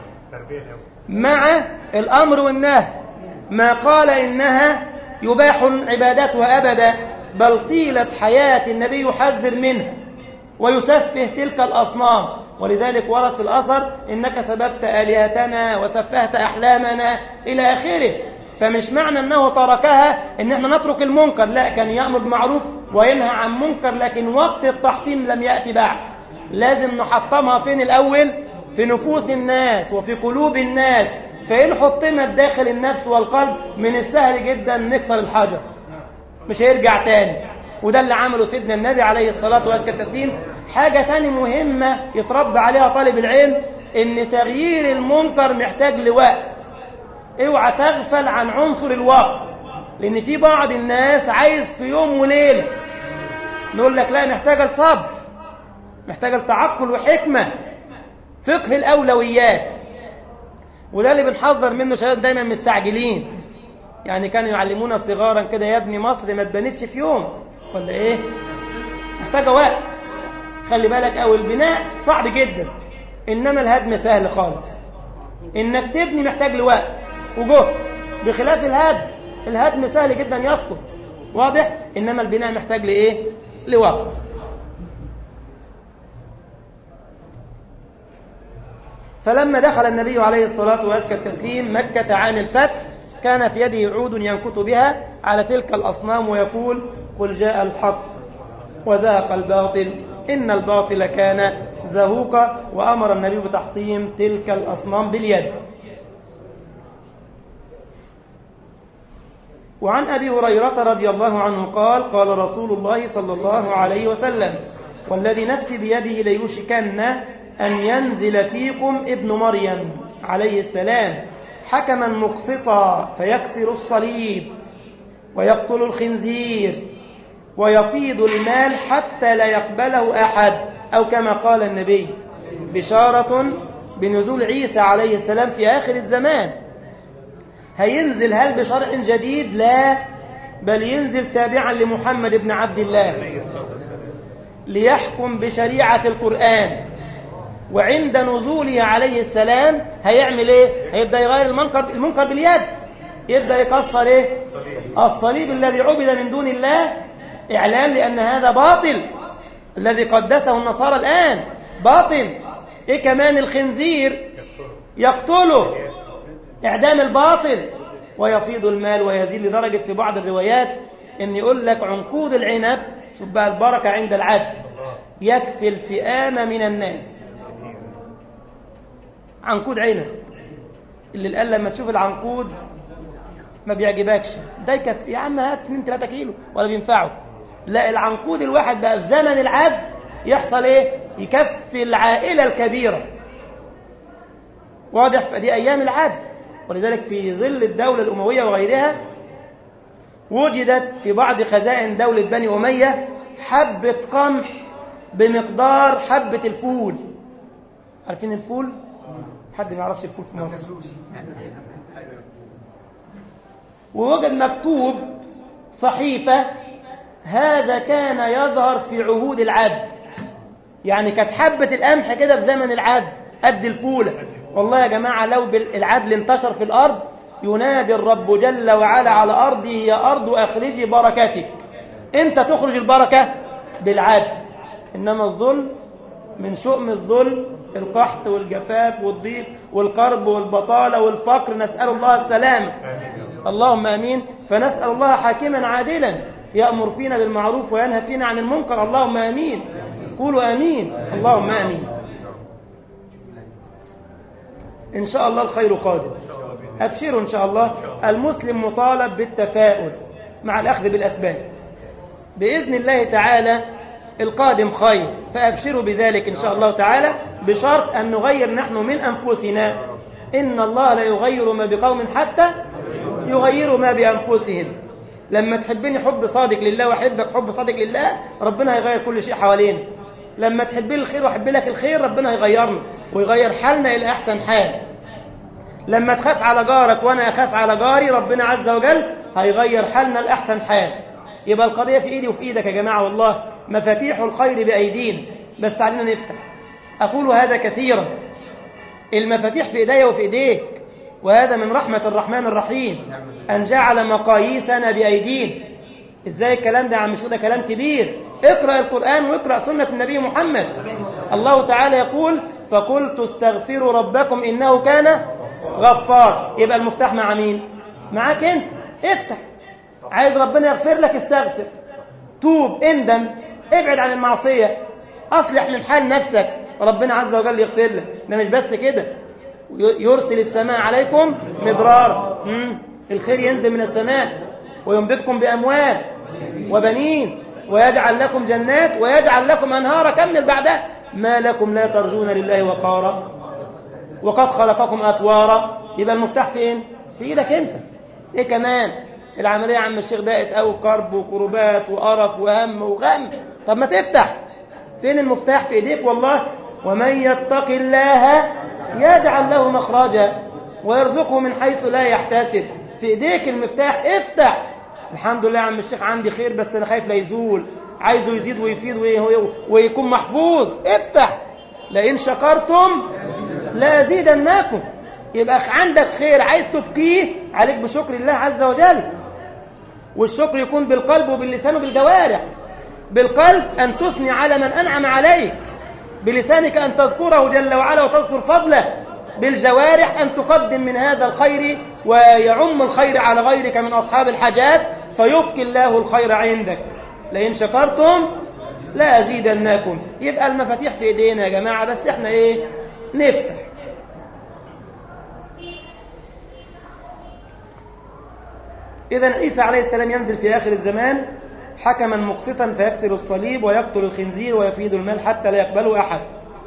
مع الأمر والنهي، ما قال إنها يباح عبادتها أبدا، بل طيلة حياة النبي يحذر منها ويسفه تلك الأصنام. ولذلك ورد في الأثر: إنك سببت آلهتنا وسفهت أحلامنا إلى آخره. فمش معنى أنه تركها إن احنا نترك المنكر، لا، كان يأمر بالمعروف وينهى عن منكر، لكن وقت التحطيم لم يأتي بعد. لازم نحطمها فين الأول؟ في نفوس الناس وفي قلوب الناس. فإن حطمت داخل النفس والقلب من السهل جدا نكسر الحجر، مش هيرجع تاني. وده اللي عمله سيدنا النبي عليه الصلاة والسلام. حاجة تاني مهمة يتربى عليها طالب العلم، ان تغيير المنكر محتاج لوقت. اوعى تغفل عن عنصر الوقت، لان في بعض الناس عايز في يوم وليلة. نقول لك لا، محتاج الصبر، محتاج التعقل وحكمة، فقه الأولويات. وده اللي بنحذر منه شباب دايما مستعجلين. يعني كانوا يعلمونا صغارا كده: يا ابني مصر ما تبنيش في يوم، ولا ايه؟ محتاجة وقت. خلي بالك، او البناء صعب جدا، انما الهدم سهل خالص. انك تبني محتاج لوقت وجهد، بخلاف الهدم سهل جدا يسقط، واضح؟ انما البناء محتاج لايه؟ لوقت. فلما دخل النبي عليه الصلاة والسلام مكة عام الفتح، كان في يده عود ينكت بها على تلك الأصنام ويقول: قل جاء الحق وزهق الباطل إن الباطل كان زهوقا. وأمر النبي بتحطيم تلك الأصنام باليد. وعن أبي هريرة رضي الله عنه قال: قال رسول الله صلى الله عليه وسلم: والذي نفسي بيده ليوشكن أن ينزل فيكم ابن مريم عليه السلام حكما مقسطا فيكسر الصليب ويقتل الخنزير ويفيض المال حتى لا يقبله أحد، أو كما قال النبي: بشارة بنزول عيسى عليه السلام في آخر الزمان. هينزل هل بشرع جديد؟ لا، بل ينزل تابعا لمحمد بن عبد الله ليحكم بشريعة القرآن. وعند نزوله عليه السلام هيعمل ايه؟ هيبدأ يغير المنكر باليد، يبدأ يكسر ايه؟ الصليب الذي عبد من دون الله، إعلان لأن هذا باطل الذي قدسه النصارى الآن، باطل. إيه كمان؟ الخنزير يقتله، إعدام الباطل. ويفيض المال ويزيد، لدرجة في بعض الروايات إن يقول لك عنقود العنب، شوف بقى البركة عند العبد، يكفي الفئام من الناس. عنقود عنب اللي قال لما تشوف العنقود ما بيعجبكش، ده يكفي يا عم، هات 2-3 كيلو ولا بينفعه. لا، العنقود الواحد بقى في زمن العبد يحصل ايه؟ يكفي العائلة الكبيرة. واضح؟ فدي أيام العبد. ولذلك في ظل الدولة الأموية وغيرها وجدت في بعض خزائن دولة بني أمية حبة قمح بمقدار حبة الفول. عارفين الفول؟ حد ما يعرفش الفول في مصر؟ ووجد مكتوب صحيفة هذا كان يظهر في عهود العبد، يعني كانت حبة القمح كده في زمن العبد قد الفولة. والله يا جماعة لو العدل انتشر في الأرض ينادي الرب جل وعلا على أرضه يا أرض أخرجي بركاتك. إمتى تخرج البركة؟ بالعدل. إنما الظلم، من شؤم الظلم القحط والجفاف والضيق والكرب والبطالة والفقر، نسأل الله السلامة. اللهم آمين. فنسأل الله حاكما عادلا يأمر فينا بالمعروف وينهى فينا عن المنكر. اللهم آمين. قولوا آمين. اللهم آمين. إن شاء الله الخير قادم، أبشروا إن شاء الله. المسلم مطالب بالتفاؤل مع الأخذ بالأسباب. بإذن الله تعالى القادم خير، فأبشروا بذلك إن شاء الله تعالى، بشرط أن نغير نحن من أنفسنا. إن الله لا يغير ما بقوم حتى يغيروا ما بأنفسهم. لما تحبني حب صادق لله وأحبك حب صادق لله، ربنا هيغير كل شيء حوالينا. لما تحب لي الخير وأحب لك الخير، ربنا هيغيرنا ويغير حالنا إلى أحسن حال. لما تخاف على جارك وأنا أخاف على جاري، ربنا عز وجل هيغير حالنا لأحسن حال. يبقى القضية في إيدي وفي إيدك يا جماعة، والله مفاتيح الخير بأيدينا، بس علينا نفتح. أقول هذا كثيرا، المفاتيح في إيدي وفي إيديك، وهذا من رحمة الرحمن الرحيم أن جعل مقاييسنا بأيدينا. إزاي الكلام ده يا عم؟ شو ده كلام كبير. اقرأ القرآن واقرأ سنة النبي محمد. الله تعالى يقول فقلت استغفروا ربكم إنه كان غفار. يبقى المفتاح مع مين؟ معاك أنت. افتح. عايز ربنا يغفر لك، استغفر، توب، اندم، ابعد عن المعصية، أصلح من حال نفسك، ربنا عز وجل يغفر لك. ده مش بس كده، يرسل السماء عليكم مدرارا، الخير ينزل من السماء ويمددكم بأموال وبنين ويجعل لكم جنات ويجعل لكم أنهارا. كمل بعدها ما لكم لا ترجون لله وقارا وقد خلقكم أطوارا. يبقى المفتاح فين؟ في إيدك أنت. إيه كمان؟ العملية يا عم الشيخ ضاقت أو كرب وكربات وقرف وهم وغم. طب ما تفتح. فين المفتاح؟ في إيديك والله. ومن يتق الله يجعل له مخرجا ويرزقه من حيث لا يحتسب. في إيديك المفتاح، افتح. الحمد لله يا عم الشيخ عندي خير بس أنا خايف لا يزول، عايزه يزيد ويفيد ويكون محفوظ. افتح. لئن شكرتم لأزيدنكم. يبقى عندك خير عايز تبقيه، عليك بشكر الله عز وجل. والشكر يكون بالقلب وباللسان وبالجوارح. بالقلب أن تثني على من أنعم عليك، بلسانك أن تذكره جل وعلا وتذكر فضله، بالجوارح أن تقدم من هذا الخير ويعم الخير على غيرك من أصحاب الحاجات، فيبقي الله الخير عندك. لئن شكرتم لا أزيدنكم. يبقى المفاتيح في إيدينا يا جماعة، بس إحنا إيه؟ نفتح. إذن عيسى عليه السلام ينزل في آخر الزمان حكما مقسطا فيكسر الصليب ويقتل الخنزير ويفيد المال حتى لا يقبله أحد.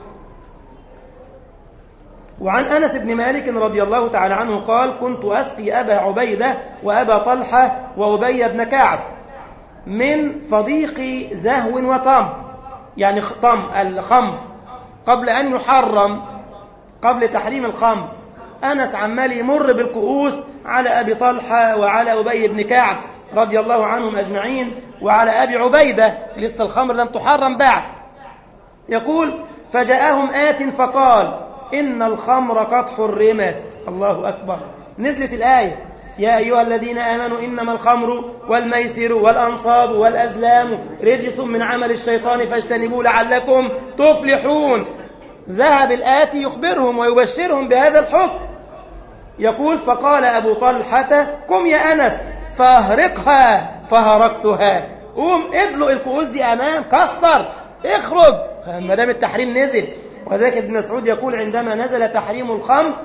وعن أنس بن مالك رضي الله تعالى عنه قال كنت أسقي أبا عبيدة وأبا طلحة وأبي بن كعب من فضيق زهو وطم، يعني الخمر قبل أن يحرم، قبل تحريم الخمر. أنس عمال يمر بالكؤوس على أبي طلحة وعلى أبي بن كعب رضي الله عنهم أجمعين وعلى أبي عبيدة، لسه الخمر لم تحرم بعد. يقول فجاءهم آت فقال إن الخمر قد حرمت. الله أكبر. نزلت الآية يا أيها الذين آمنوا إنما الخمر والميسر والأنصاب والأزلام رجس من عمل الشيطان فاجتنبوه لعلكم تفلحون. ذهب الآتي يخبرهم ويبشرهم بهذا الحكم. يقول فقال أبو طلحة قم يا أنس فأهرقها فهرقتها. قوم ادلق الكؤوس دي أمام، كسر، اخرج ما دام التحريم نزل. وذلك ابن مسعود يقول عندما نزل تحريم الخمر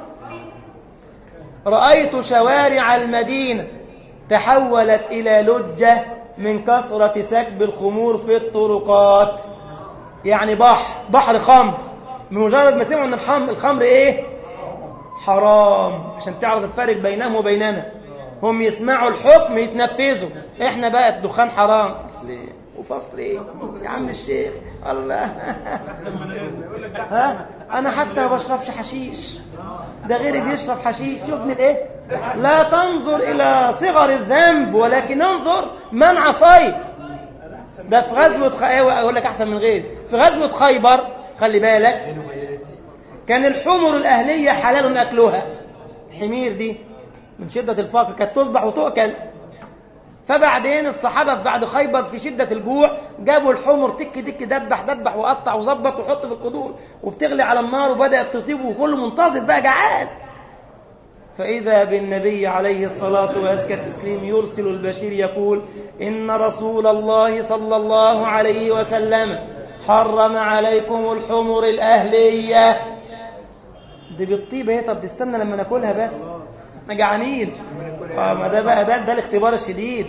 رأيت شوارع المدينة تحولت إلى لجة من كثرة سكب الخمور في الطرقات. يعني بحر خمر. بمجرد ما سمعوا ان الخمر ايه؟ حرام، عشان تعرف الفرق بينهم وبيننا. هم يسمعوا الحكم يتنفذوا، احنا بقى الدخان حرام. اصل ايه وفصل ايه يا عم الشيخ؟ الله ها انا حتى ما بشربش حشيش، ده غيري بيشرب حشيش. شوفني الايه؟ لا تنظر الى صغر الذنب ولكن انظر من عصيت. ده في غزوة اقول لك احسن من غيري. في غزوة خيبر خلي بالك كان الحمر الاهلية حلال اكلها. الحمير دي من شدة الفقر كانت تصبح وتؤكل. فبعدين الصحابة بعد خيبر في شدة الجوع جابوا الحمر تك تك دبح وقطع وظبط وحط في القدور وبتغلي على النار وبدأت تطيب وكله منتظر بقى جعان. فإذا بالنبي عليه الصلاة وأزكى التسليم يرسل البشير يقول إن رسول الله صلى الله عليه وسلم حرم عليكم الحمر الأهلية. دي بالطيبة هي. طب تستنى لما ناكلها بس احنا جعانين. ما ده بقى ده الاختبار الشديد.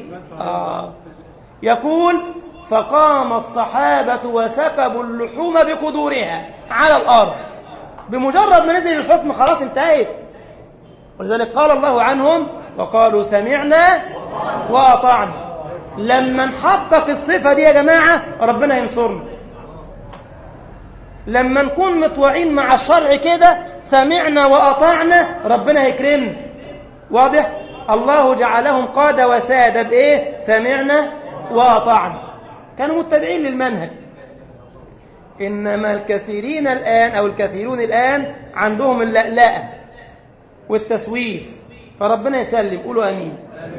يقول فقام الصحابة وسكبوا اللحوم بقدورها على الأرض. بمجرد ما نزل الحكم خلاص انتهت. ولذلك قال الله عنهم وقالوا سمعنا وأطعنا. لما نحقق الصفة دي يا جماعة ربنا ينصرنا. لما نكون مطوعين مع الشرع كده سمعنا وأطعنا ربنا يكرمنا. واضح؟ الله جعلهم قادة وسادة بإيه؟ سمعنا وأطعنا، كانوا متبعين للمنهج. إنما الكثيرين الآن أو الكثيرون الآن عندهم اللألأة والتسويف، فربنا يسلم. قولوا أمين.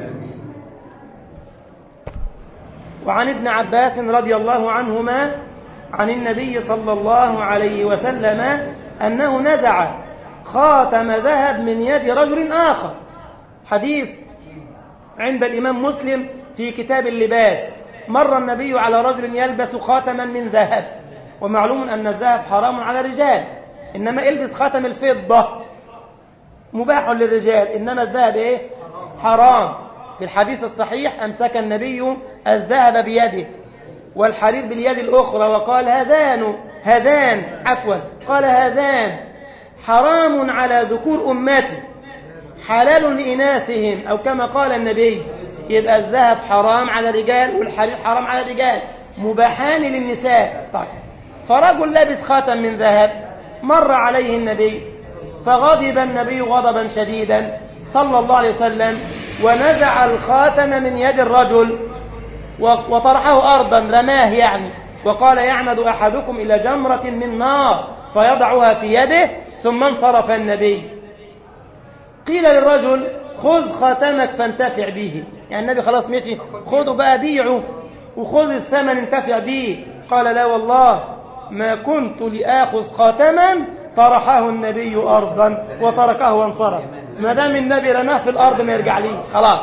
وعن ابن عباس رضي الله عنهما عن النبي صلى الله عليه وسلم أنه نزع خاتم ذهب من يد رجل آخر. حديث عند الإمام مسلم في كتاب اللباس. مر النبي على رجل يلبس خاتما من ذهب، ومعلوم أن الذهب حرام على الرجال، إنما البس خاتم الفضة مباح للرجال، إنما الذهب إيه؟ حرام. في الحديث الصحيح أمسك النبي الذهب بيده والحرير باليد الأخرى وقال هذان قال هذان حرام على ذكور أمتي حلال لإناثهم، أو كما قال النبي. يبقى الذهب حرام على الرجال والحرير حرام على الرجال، مباحان للنساء. طيب فرجل لابس خاتم من ذهب مر عليه النبي فغضب النبي غضبا شديدا صلى الله عليه وسلم ونزع الخاتم من يد الرجل وطرحه أرضا، رماه يعني، وقال يعمد أحدكم إلى جمرة من نار فيضعها في يده، ثم انصرف النبي. قيل للرجل خذ خاتمك فانتفع به، يعني النبي خلاص مشي، خذوا بقى بيعه وخذ الثمن انتفع به. قال لا والله ما كنت لآخذ خاتما. طرحه النبي أرضا وتركه وانصرف. ما دام النبي رماه في الأرض ما يرجع ليش خلاص،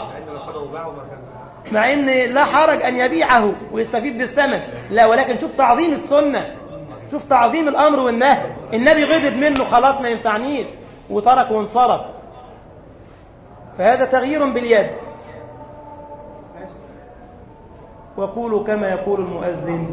مع ان لا حرج ان يبيعه ويستفيد بالثمن، لا، ولكن شوف تعظيم السنة، شوف تعظيم الامر والنهي. النبي غضب منه خلاص ما ينفعنيش وترك وانصرف. فهذا تغيير باليد. وقولوا كما يقول المؤذن.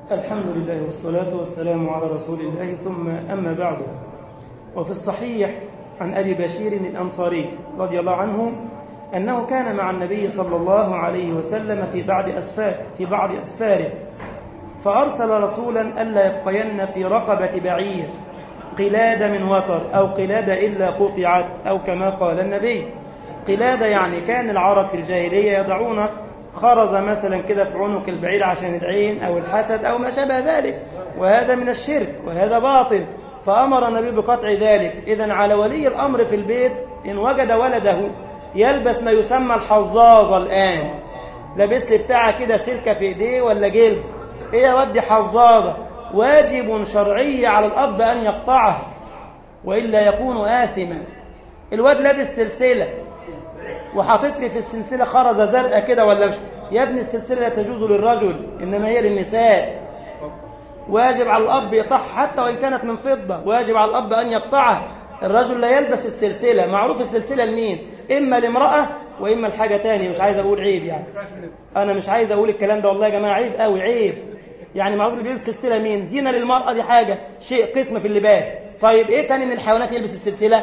الحمد لله والصلاة والسلام على رسول الله، ثم أما بعد. وفي الصحيح عن أبي بشير الأنصاري رضي الله عنه أنه كان مع النبي صلى الله عليه وسلم في بعض أسفاره، فأرسل رسولا ألا يبقين في رقبة بعير قلادة من وتر أو قلادة إلا قطعت، أو كما قال النبي. قلادة يعني كان العرب في الجاهلية يضعون خرز مثلا كده في عنق البعير عشان العين أو الحسد أو ما شابه ذلك، وهذا من الشرك وهذا باطل، فأمر النبي بقطع ذلك. إذن على ولي الأمر في البيت إن وجد ولده يلبس ما يسمى الحظاظة، الآن لابس لي بتاعه كده سلكة في إيديه ولا جلد، إيه ودي حظاظة، واجب شرعي على الأب أن يقطعها وإلا يكون آثما. الواد لابس سلسلة وحاطط لي في السلسلة خرزة زرقاء كده ولا مش، يا ابني السلسلة لا تجوز للرجل إنما هي للنساء، واجب على الأب يقطعها حتى وإن كانت من فضة، واجب على الأب أن يقطعها. الرجل لا يلبس السلسلة، معروف السلسلة لمين؟ إما لامرأة وإما الحاجة تانية، مش عايز أقول عيب يعني، أنا مش عايز أقول الكلام ده والله يا جماعة، عيب قوي عيب يعني. معروف اللي بيلبس السلسلة مين؟ زينة للمرأة، دي حاجة شيء قسم في اللباس. طيب إيه تاني من الحيوانات يلبس السلسلة؟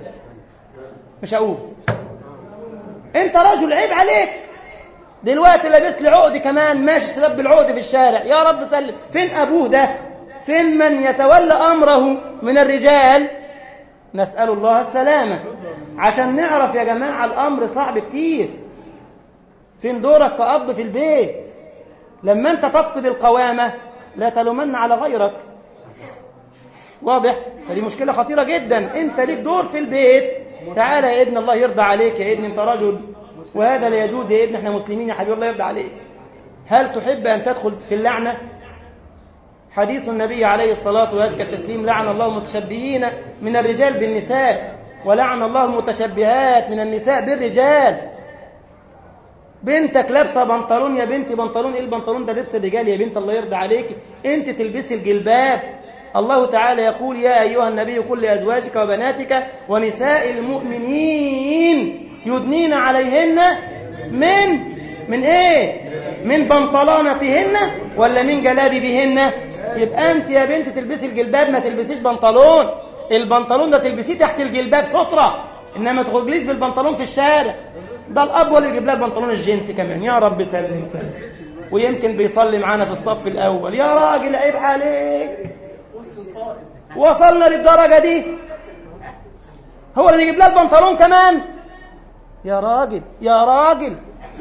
مش هقول. أنت رجل عيب عليك دلوقتي لابس لي عقد كمان، ماشي سلب بالعقد في الشارع، يا رب سلم. فين أبوه ده؟ فين من يتولى أمره من الرجال؟ نسأل الله السلامة، عشان نعرف يا جماعة الأمر صعب كتير. فين دورك كأب في البيت؟ لما أنت تفقد القوامة لا تلومن على غيرك، واضح؟ فدي مشكلة خطيرة جدا. أنت ليك دور في البيت، تعالى يا ابن الله يرضى عليك، يا ابن أنت رجل وهذا لا يجوز، يا ابن احنا مسلمين يا حبيبي الله يرضى عليك. هل تحب أن تدخل في اللعنة؟ حديث النبي عليه الصلاة والتسليم: لعن الله المتشبهين من الرجال بالنساء ولعن الله المتشبهات من النساء بالرجال. بنتك لابسه بنطلون، يا بنتي بنطلون ايه البنطلون ده؟ لبس الرجال يا بنت الله يرضى عليك، انت تلبسي الجلباب. الله تعالى يقول: يا ايها النبي قل لازواجك وبناتك ونساء المؤمنين يدنين عليهن من ايه؟ من بنطلانتهن ولا من جلابيبهن؟ يبقى انت يا بنت تلبسي الجلباب، ما تلبسيش بنطلون. البنطلون ده تلبسيه تحت الجلباب سترة، انما ما تخرجليش بالبنطلون في الشارع. ده الاب ولا يجيب لها البنطلون الجينسي كمان، يا رب سلم سلم. ويمكن بيصلي معانا في الصف الاول، يا راجل عيب عليك، وصلنا للدرجه دي؟ هو اللي يجيب لها البنطلون كمان؟ يا راجل يا راجل.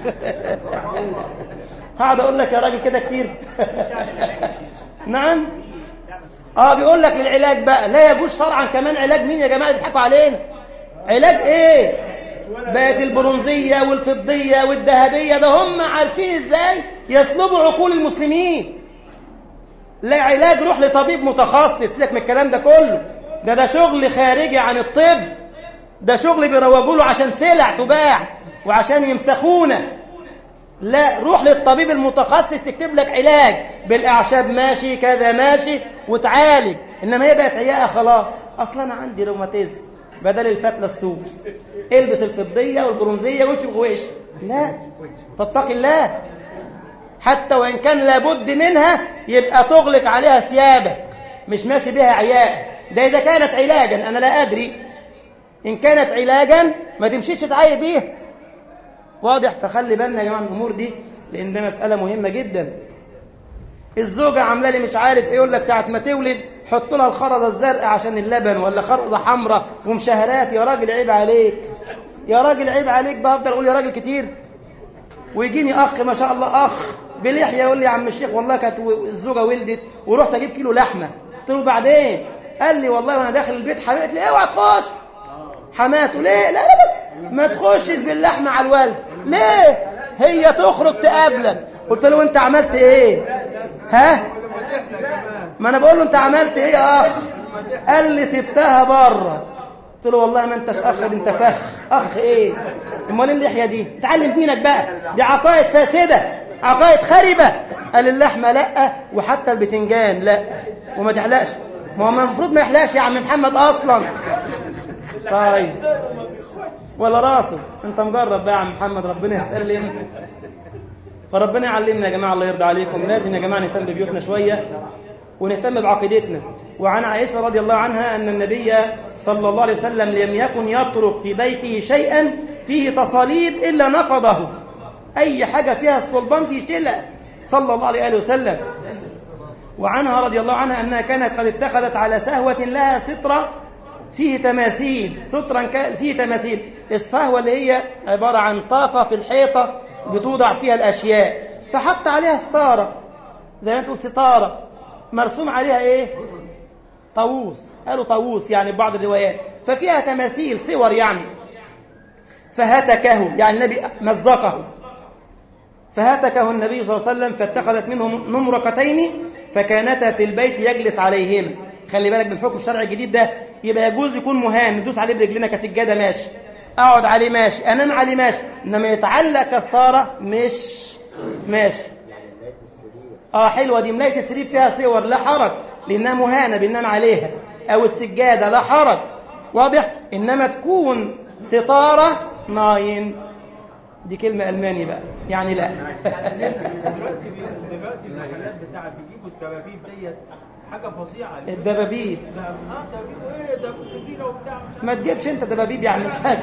هقعد اقول لك يا راجل كده كتير. نعم. بيقول لك للعلاج بقى لا يجوز شرعا كمان. علاج مين يا جماعه؟ بيضحكوا علينا. علاج ايه؟ بقت البرونزيه والفضيه والذهبيه، ده هم عارفين ازاي يسلبوا عقول المسلمين. لا علاج، روح لطبيب متخصص، سيبك من الكلام ده كله، ده شغل خارجي عن الطب، ده شغل بيروجوا له عشان سلع تباع وعشان يمسخونا. لا، روح للطبيب المتخصص يكتب لك علاج بالاعشاب، ماشي كذا ماشي وتعالج. انما هي بقت عياقه خلاص، اصلا انا عندي روماتيزم، بدل الفتله السوق البس الفضيه والبرونزيه وش بوش. لا، فاتق الله. حتى وان كان لابد منها يبقى تغلق عليها ثيابك، مش ماشي بها عياء. ده اذا كانت علاجا، انا لا ادري. ان كانت علاجا ما تمشيش تعايق بيها، واضح؟ فخلي بالنا يا جماعه من الامور دي، لان ده مساله مهمه جدا. الزوجه عامله لي مش عارف ايه، يقول لك ساعه ما تولد حط لها الخرزه الزرقاء عشان اللبن، ولا خرزه حمراء ومشهرات. يا راجل عيب عليك، يا راجل عيب عليك. بفضل اقول يا راجل كتير، ويجيني اخ ما شاء الله، اخ بلحيه، يقول لي يا عم الشيخ والله كانت الزوجه ولدت ورحت اجيب كيلو لحمه. قلت له بعدين؟ قال لي والله وانا داخل البيت حماتي ليه اوعى تخش. حماته ليه؟ لا لا لا، ما تخشش باللحمه على الوالد. ليه؟ هي تخرج تقابلك. قلت له انت عملت ايه؟ ها؟ ما انا بقول له انت عملت ايه يا اخ؟ قال لي سبتها بره. قلت له والله ما انتش اخ، انت فخ. اخ ايه؟ امال ايه اللحيه دي؟ اتعلم دينك بقى، دي عقائد فاسده، عقائد خربه. قال اللحمه لا، وحتى البتنجان لا، وما تحلقش. ما هو المفروض ما يحلقش يا عم محمد اصلا. طيب ولا راسه؟ انت مجرب بقى يا عم محمد، ربنا يسأل لي. فربنا يعلمنا يا جماعة، الله يرضى عليكم. لازم يا جماعة نهتم ببيوتنا شوية ونهتم بعقيدتنا. وعن عائشة رضي الله عنها أن النبي صلى الله عليه وسلم لم يكن يترك في بيته شيئا فيه تصاليب إلا نقضه. أي حاجة فيها الصلبان بيشيلها صلى الله عليه وسلم. وعنها رضي الله عنها أنها كانت قد اتخذت على سهوة لها سترة فيه تماثيل، سترا فيه تماثيل. السهوة اللي هي عبارة عن طاقة في الحيطة بتوضع فيها الأشياء، فحط عليها ستارة زي ما تقول ستارة مرسوم عليها إيه؟ طاووس، قالوا طاووس يعني بعض الروايات، ففيها تماثيل صور يعني. فهتكه يعني النبي مزقه، فهتكه النبي صلى الله عليه وسلم فاتخذت منه نمرقتين فكانتا في البيت يجلس عليهما. خلي بالك بالحكم الشرعي الجديد ده، يبقى يجوز يكون مهان ندوس عليه برجلنا كسجادة ماشي، اقعد عليه ماشي، انام عليه ماشي، انما يتعلق كالثارة مش ماشي. حلوة دي، ملاية السرير فيها صور لا حرج لانها مهانة بننام عليها، او السجادة لا حرج، واضح. انما تكون ستارة ناين، دي كلمة ألماني بقى يعني لا. دلوقتي المحلات بتاعت بيجيبوا الدبابيب ديت حاجة فظيعة. الدبابيب دبابيب ايه؟ دبابيب كبيرة وبتاع. ما تجيبش انت دبابيب يعني حاجة.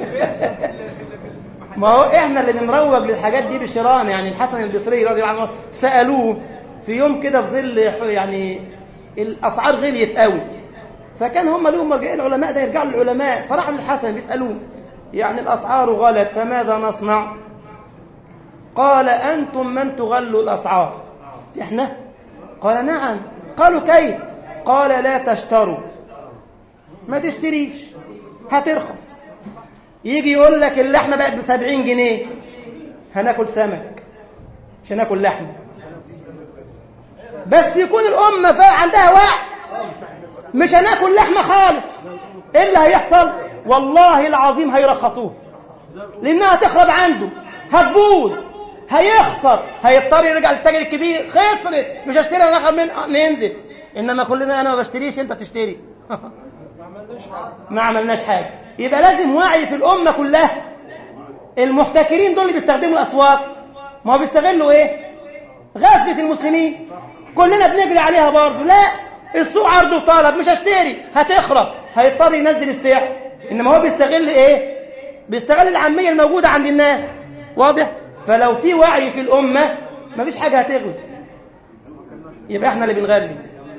ما هو احنا اللي بنروج للحاجات دي بشرام. يعني الحسن البصري رضي الله عنه سألوه في يوم كده في ظل يعني الأسعار غليت قوي، فكان هم لهم مرجعين العلماء ده يرجعوا للعلماء، فراحوا للحسن بيسألوه يعني الأسعار غلت فماذا نصنع؟ قال أنتم من تغلوا الأسعار؟ إحنا؟ قال نعم. قالوا كيف؟ قال لا تشتروا، ما تشتريش هترخص. يجي يقول لك اللحمة بقت ب70 جنيه، هناكل سمك مش هناكل لحمة. بس يكون الأمة عندها وعي، مش هناكل لحمة خالص. إيه اللي هيحصل؟ والله العظيم هيرخصوه، لأنها تخرب عنده، هتبوظ، هيخسر، هيضطر يرجع للتاجر الكبير، خسرت مش هشتري انا اخر من ننزل. انما كلنا انا ما بشتريش انت تشتري. ما عملناش حاجه. يبقى لازم وعي في الامه كلها. المحتكرين دول اللي بيستخدموا الاسواق، ما هو بيستغلوا ايه؟ غفله المسلمين، كلنا بنجري عليها برضه. لا، السوق عرض وطلب، مش هشتري هتخرب، هيضطر ينزل السعر. انما هو بيستغل ايه؟ بيستغل العاميه الموجوده عند الناس، واضح. فلو في وعي في الأمة مفيش حاجة هتغلب، يبقى احنا اللي بنغلب.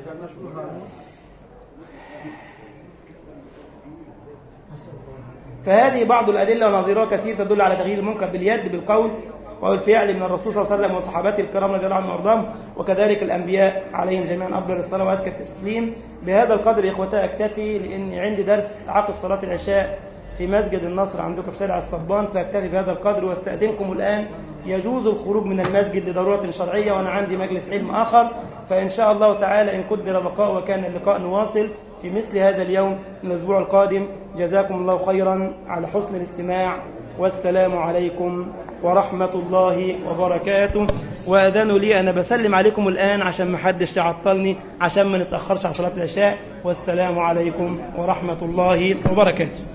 فهذه بعض الأدلة ونظيرها كثير تدل على تغيير المنكر باليد بالقول والفعل من الرسول صلى الله عليه وسلم وصحابته الكرام رضي الله عنهم وارضاهم، وكذلك الأنبياء عليهم جميعا أفضل الصلاة وأزكى التسليم. بهذا القدر يا إخوتي أكتفي، لأن عندي درس عقب صلاة العشاء في مسجد النصر عندكم في شارع الصبان، فاكتفي بهذا القدر واستأذنكم الآن. يجوز الخروج من المسجد لضرورة شرعية، وأنا عندي مجلس علم آخر، فإن شاء الله تعالى إن قدر بقاء وكان اللقاء نواصل في مثل هذا اليوم من الأسبوع القادم. جزاكم الله خيرا على حسن الاستماع، والسلام عليكم ورحمة الله وبركاته. وأذنوا لي أنا بسلم عليكم الآن عشان ما حدش يعطلني، عشان ما نتأخرش على صلاة العشاء. والسلام عليكم ورحمة الله وبركاته.